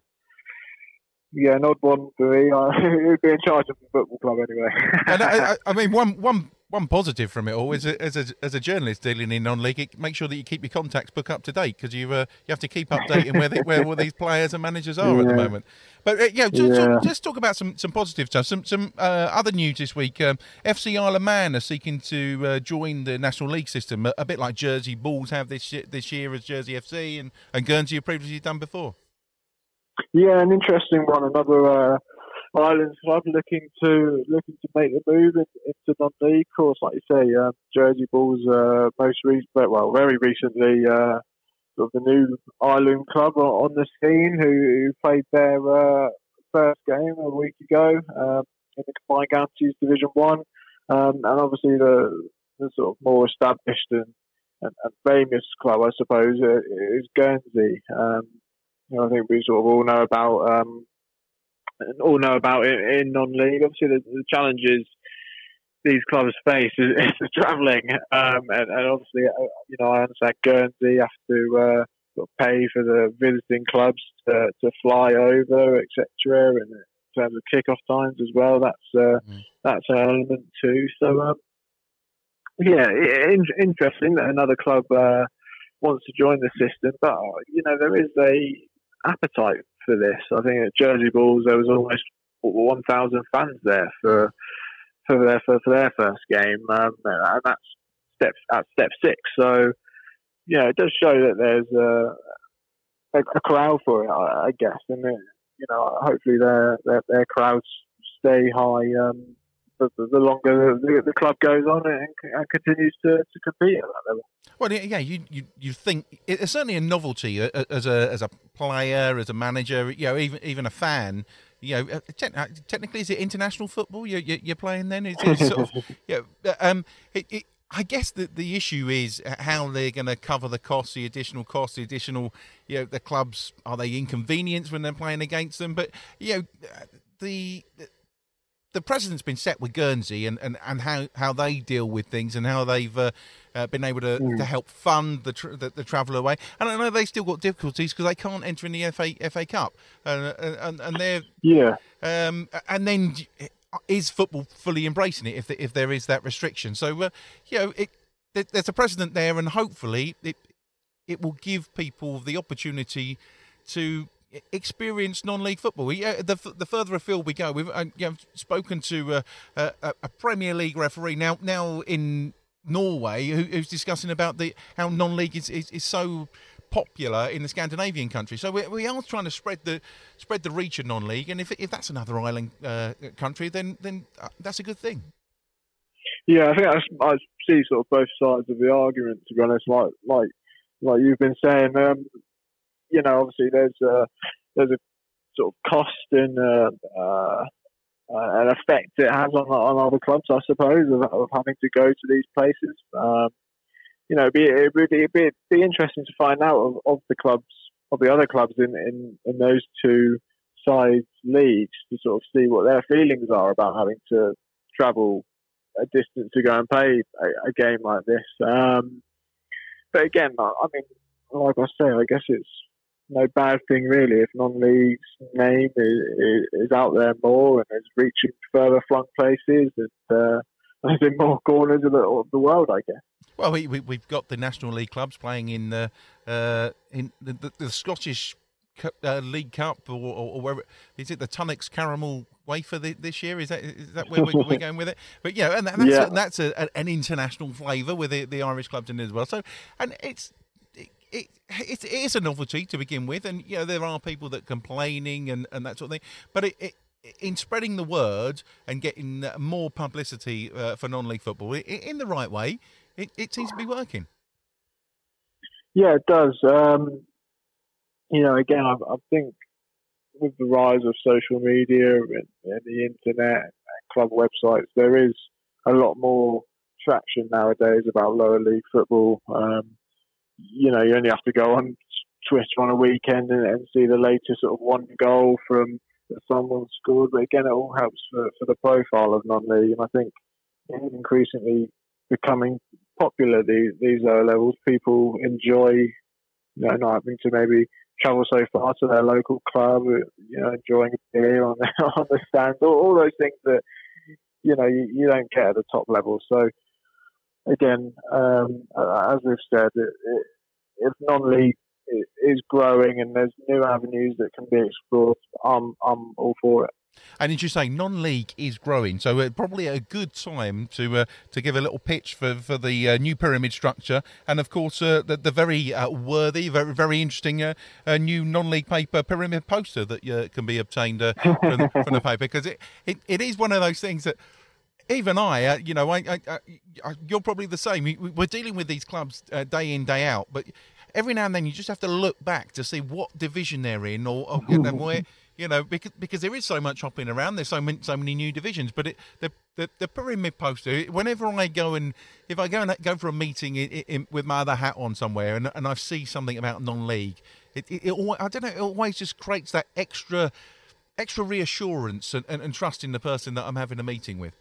Yeah, an odd one for me. He would be in charge of the football club anyway. and I, I, I mean, one, one, one positive from it all is a, as a as a journalist dealing in non-league, make sure that you keep your contacts book up to date, because you uh, you have to keep updating where they, where all these players and managers are yeah. at the moment. But uh, yeah, just, yeah. Talk, just talk about some, some positive stuff. Some some uh, other news this week. Um, F C Isle of Man are seeking to uh, join the National League system, a, a bit like Jersey Bulls have this this year as Jersey F C, and, and Guernsey have previously done before. Yeah, an interesting one. Another uh, Islands club looking to looking to make the move in, into non-league. Of course, like you say, uh, Jersey Bulls uh, most recent, well, very recently, uh, sort of the new Island club on the scene, who, who played their uh, first game a week ago um, in the Combined Counties Division One, um, and obviously the, the sort of more established and, and, and famous club, I suppose, uh, is Guernsey. Um, I think we sort of all know about um, all know about it in non-league. Obviously, the, the challenges these clubs face is, is the travelling, um, and, and obviously, uh, you know, I understand Guernsey have to uh, sort of pay for the visiting clubs to, to fly over, et cetera. And in terms of kick-off times as well, that's uh, mm. that's an element too. So, um, yeah, in, interesting that another club uh, wants to join the system, but you know, there is a appetite for this. I think at Jersey Bulls there was almost one thousand fans there for for their for, for their first game, um, and that's step at step six. So yeah, it does show that there's a, a, a crowd for it, I, I guess, and it, you know, hopefully their their, their crowds stay high um, the, the longer the, the club goes on and, and continues to, to compete at that level. Well, yeah, you, you you think it's certainly a novelty as a as a player, as a manager, you know, even even a fan. You know, te- technically, is it international football you're, you're playing then? Is it sort of, you know, um, it, it, I guess the the issue is how they're going to cover the costs, the additional costs, the additional, you know, the clubs, are they inconvenienced when they're playing against them? But, you know, the... The precedent's been set with Guernsey and, and, and how, how they deal with things and how they've uh, uh, been able to, mm. to help fund the, tra- the the travel away. And I know they still got difficulties because they can't enter in the F A F A Cup, uh, and and they're yeah. Um, and then is football fully embracing it if the, if there is that restriction? So uh, you know, it, there's a precedent there, and hopefully it it will give people the opportunity to experience non-league football. Yeah, the the further afield we go, we've uh, you know, spoken to uh, a, a Premier League referee now now in Norway who, who's discussing about the how non-league is, is, is so popular in the Scandinavian countries. So we, we are trying to spread the spread the reach of non-league, and if if that's another island uh, country, then then uh, that's a good thing. Yeah, I think I, I see sort of both sides of the argument. To be honest, like like like you've been saying. Um, You know, obviously there's a there's a sort of cost and uh, uh, an effect it has on on other clubs, I suppose, of, of having to go to these places. Um, you know, it'd be it'd be, it'd be, it'd be interesting to find out of, of the clubs, of the other clubs in, in, in those two sides leagues, to sort of see what their feelings are about having to travel a distance to go and play a, a game like this. Um, but again, I I mean, like I say, I guess it's no bad thing really if non-league's name is, is, is out there more and is reaching further flung places and uh, is in more corners of the, of the world, I guess. Well, we, we, we've got the National League clubs playing in the uh, in the, the, the Scottish Cup, uh, League Cup, or, or, or where is it? The Tunnocks Caramel Wafer this year? Is that is that where we're going with it? But yeah, and that's yeah. a, that's a, an international flavour with the, the Irish clubs in it as well. So, and it's. It, it, it is a novelty to begin with, and you know there are people that complaining and, and that sort of thing. But it, it, in spreading the word and getting more publicity uh, for non-league football it, in the right way, it, it seems to be working. Yeah, it does. Um, you know, again, I, I think with the rise of social media and, and the internet and club websites, there is a lot more traction nowadays about lower league football. Um, You know, you only have to go on Twitter on a weekend and, and see the latest sort of one goal from that someone scored. But again, it all helps for, for the profile of non-league. And I think it's increasingly becoming popular, these, these lower levels. People enjoy, you know, not having to maybe travel so far to their local club, you know, enjoying a beer on the, on the stands, all, all those things that, you know, you, you don't get at the top level. So, again, um, as we've said, it, it, if non-league is growing and there's new avenues that can be explored, I'm, I'm all for it. And as you say, non-league is growing, so uh, probably a good time to uh, to give a little pitch for for the uh, new pyramid structure, and of course uh, the, the very uh, worthy, very very interesting uh, uh, new non-league paper pyramid poster that uh, can be obtained uh, from, the, from the paper, because it, it, it is one of those things that. Even I, uh, you know, I, I, I, you're probably the same. We, we're dealing with these clubs uh, day in, day out, but every now and then you just have to look back to see what division they're in, or, or you know, where, you know, because because there is so much hopping around. There's so many so many new divisions, but it, the, the the pyramid poster. Whenever I go and if I go and go for a meeting in, in, with my other hat on somewhere, and and I see something about non-league, it, it, it I don't know, it always just creates that extra extra reassurance and, and, and trust in the person that I'm having a meeting with.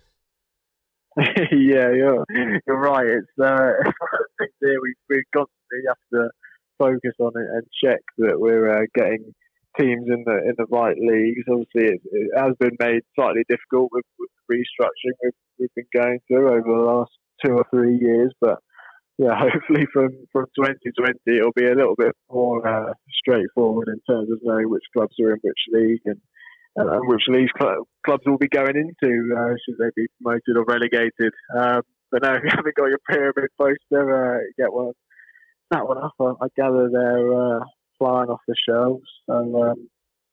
yeah, you're, you're right. It's uh, there. We we constantly have to focus on it and check that we're uh, getting teams in the in the right leagues. Obviously, it, it has been made slightly difficult with, with the restructuring we've, we've been going through over the last two or three years. But yeah, hopefully from from twenty twenty it'll be a little bit more uh, straightforward in terms of knowing which clubs are in which league and. and which leagues cl- clubs will be going into, uh, should they be promoted or relegated. Um, but no, if you haven't got your pyramid poster, uh, get one. That one up. I, I gather they're uh, flying off the shelves. So, um,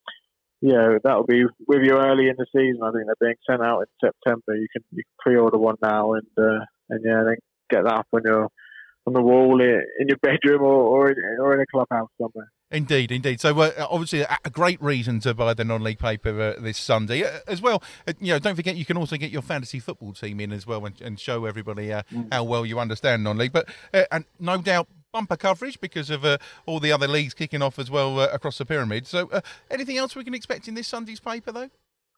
yeah, that'll be with you early in the season. I think they're being sent out in September. You can you can pre-order one now and uh, and yeah, then get that up on your on the wall in your bedroom or or in, or in a clubhouse somewhere. Indeed, indeed. So, uh, obviously, a, a great reason to buy the non-league paper uh, this Sunday uh, as well. Uh, you know, don't forget you can also get your fantasy football team in as well and, and show everybody uh, mm. how well you understand non-league. But uh, and no doubt bumper coverage because of uh, all the other leagues kicking off as well uh, across the pyramid. So, uh, anything else we can expect in this Sunday's paper, though?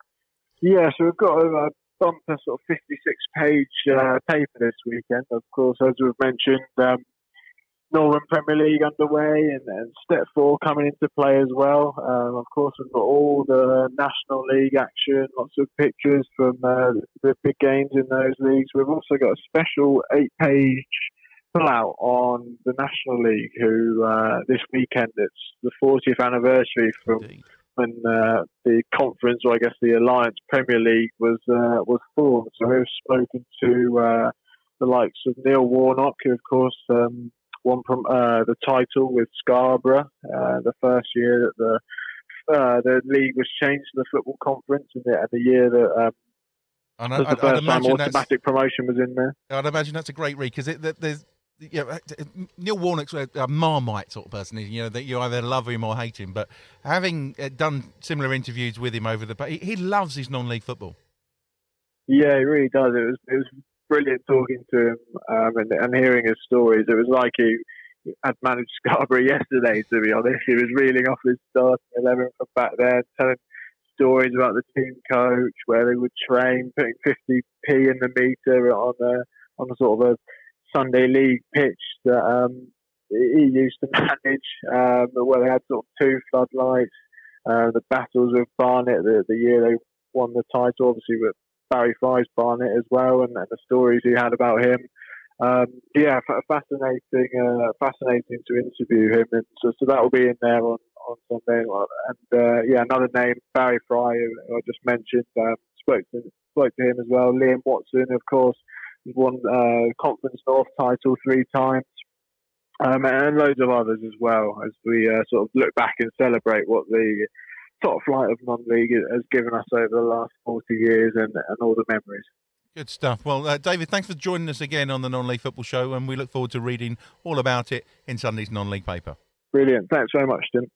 Yeah, so we've got a bumper sort of fifty-six page uh, paper this weekend. Of course, as we've mentioned. Um, Northern Premier League underway and, and Step four coming into play as well. Um, of course, we've got all the National League action, lots of pictures from uh, the big games in those leagues. We've also got a special eight-page pull-out on the National League, who uh, this weekend, it's the fortieth anniversary from Indeed. when uh, the conference, or I guess the Alliance Premier League was uh, was formed. So we've spoken to uh, the likes of Neil Warnock, who, of course, um, won from uh, the title with Scarborough uh, the first year that the uh, the league was changed to the football conference, and the, and the year that um, I, was the I'd, first I'd time automatic promotion was in there. I'd imagine that's a great read because there's you know, Neil Warnock's a, a Marmite sort of person. You know that you either love him or hate him. But having uh, done similar interviews with him over the, he, he loves his non-league football. Yeah, he really does. It was it was. brilliant talking to him um, and, and hearing his stories. It was like he had managed Scarborough yesterday, to be honest. He was reeling off his starting eleven from back there, telling stories about the team coach, where they would train, putting fifty p in the meter on a, on a sort of a Sunday league pitch that um, he used to manage, um, where they had sort of two floodlights, uh, the battles with Barnet, the, the year they won the title, obviously with Barry Fry's Barnet as well, and, and the stories he had about him. Um, yeah, fascinating, uh, fascinating to interview him, and so, so that will be in there on, on Sunday. And uh, yeah, another name, Barry Fry, who I just mentioned, um, spoke to spoke to him as well. Liam Watson, of course, won uh, Conference North title three times, um, and loads of others as well. As we uh, sort of look back and celebrate what the top flight of non-league has given us over the last forty years, and, and all the memories. Good stuff. Well, uh, David, thanks for joining us again on the Non-League Football Show, and we look forward to reading all about it in Sunday's non-league paper. Brilliant. Thanks very much, Tim.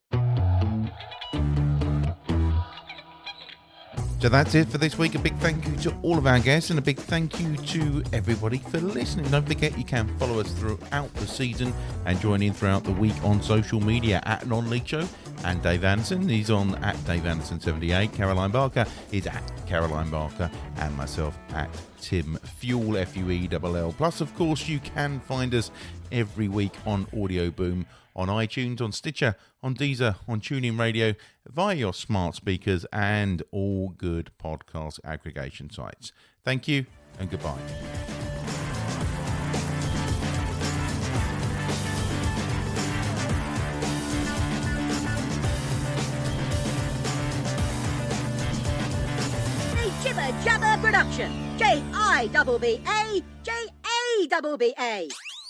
So that's it for this week. A big thank you to all of our guests, and a big thank you to everybody for listening. Don't forget you can follow us throughout the season and join in throughout the week on social media at Non-League Show. And Dave Anderson, he's on at Dave Anderson seventy-eight. Caroline Barker is at Caroline Barker, and myself at Tim Fuel, F U E L L. Plus, of course, you can find us every week on Audio Boom, on iTunes, on Stitcher, on Deezer, on TuneIn Radio, via your smart speakers, and all good podcast aggregation sites. Thank you, and goodbye. Jibber Jabber Production. J I B B A J A B B A.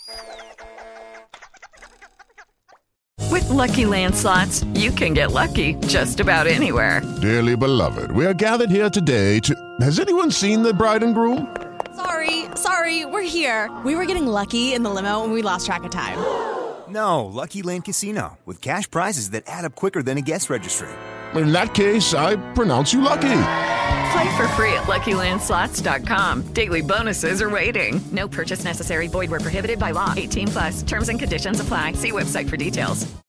With Lucky Land Slots, you can get lucky just about anywhere. Dearly beloved, we are gathered here today to... Has anyone seen the bride and groom? Sorry, sorry, we're here. We were getting lucky in the limo and we lost track of time. No, Lucky Land Casino, with cash prizes that add up quicker than a guest registry. In that case, I pronounce you lucky. Play for free at Lucky Land Slots dot com. Daily bonuses are waiting. No purchase necessary. Void where prohibited by law. eighteen plus. Terms and conditions apply. See website for details.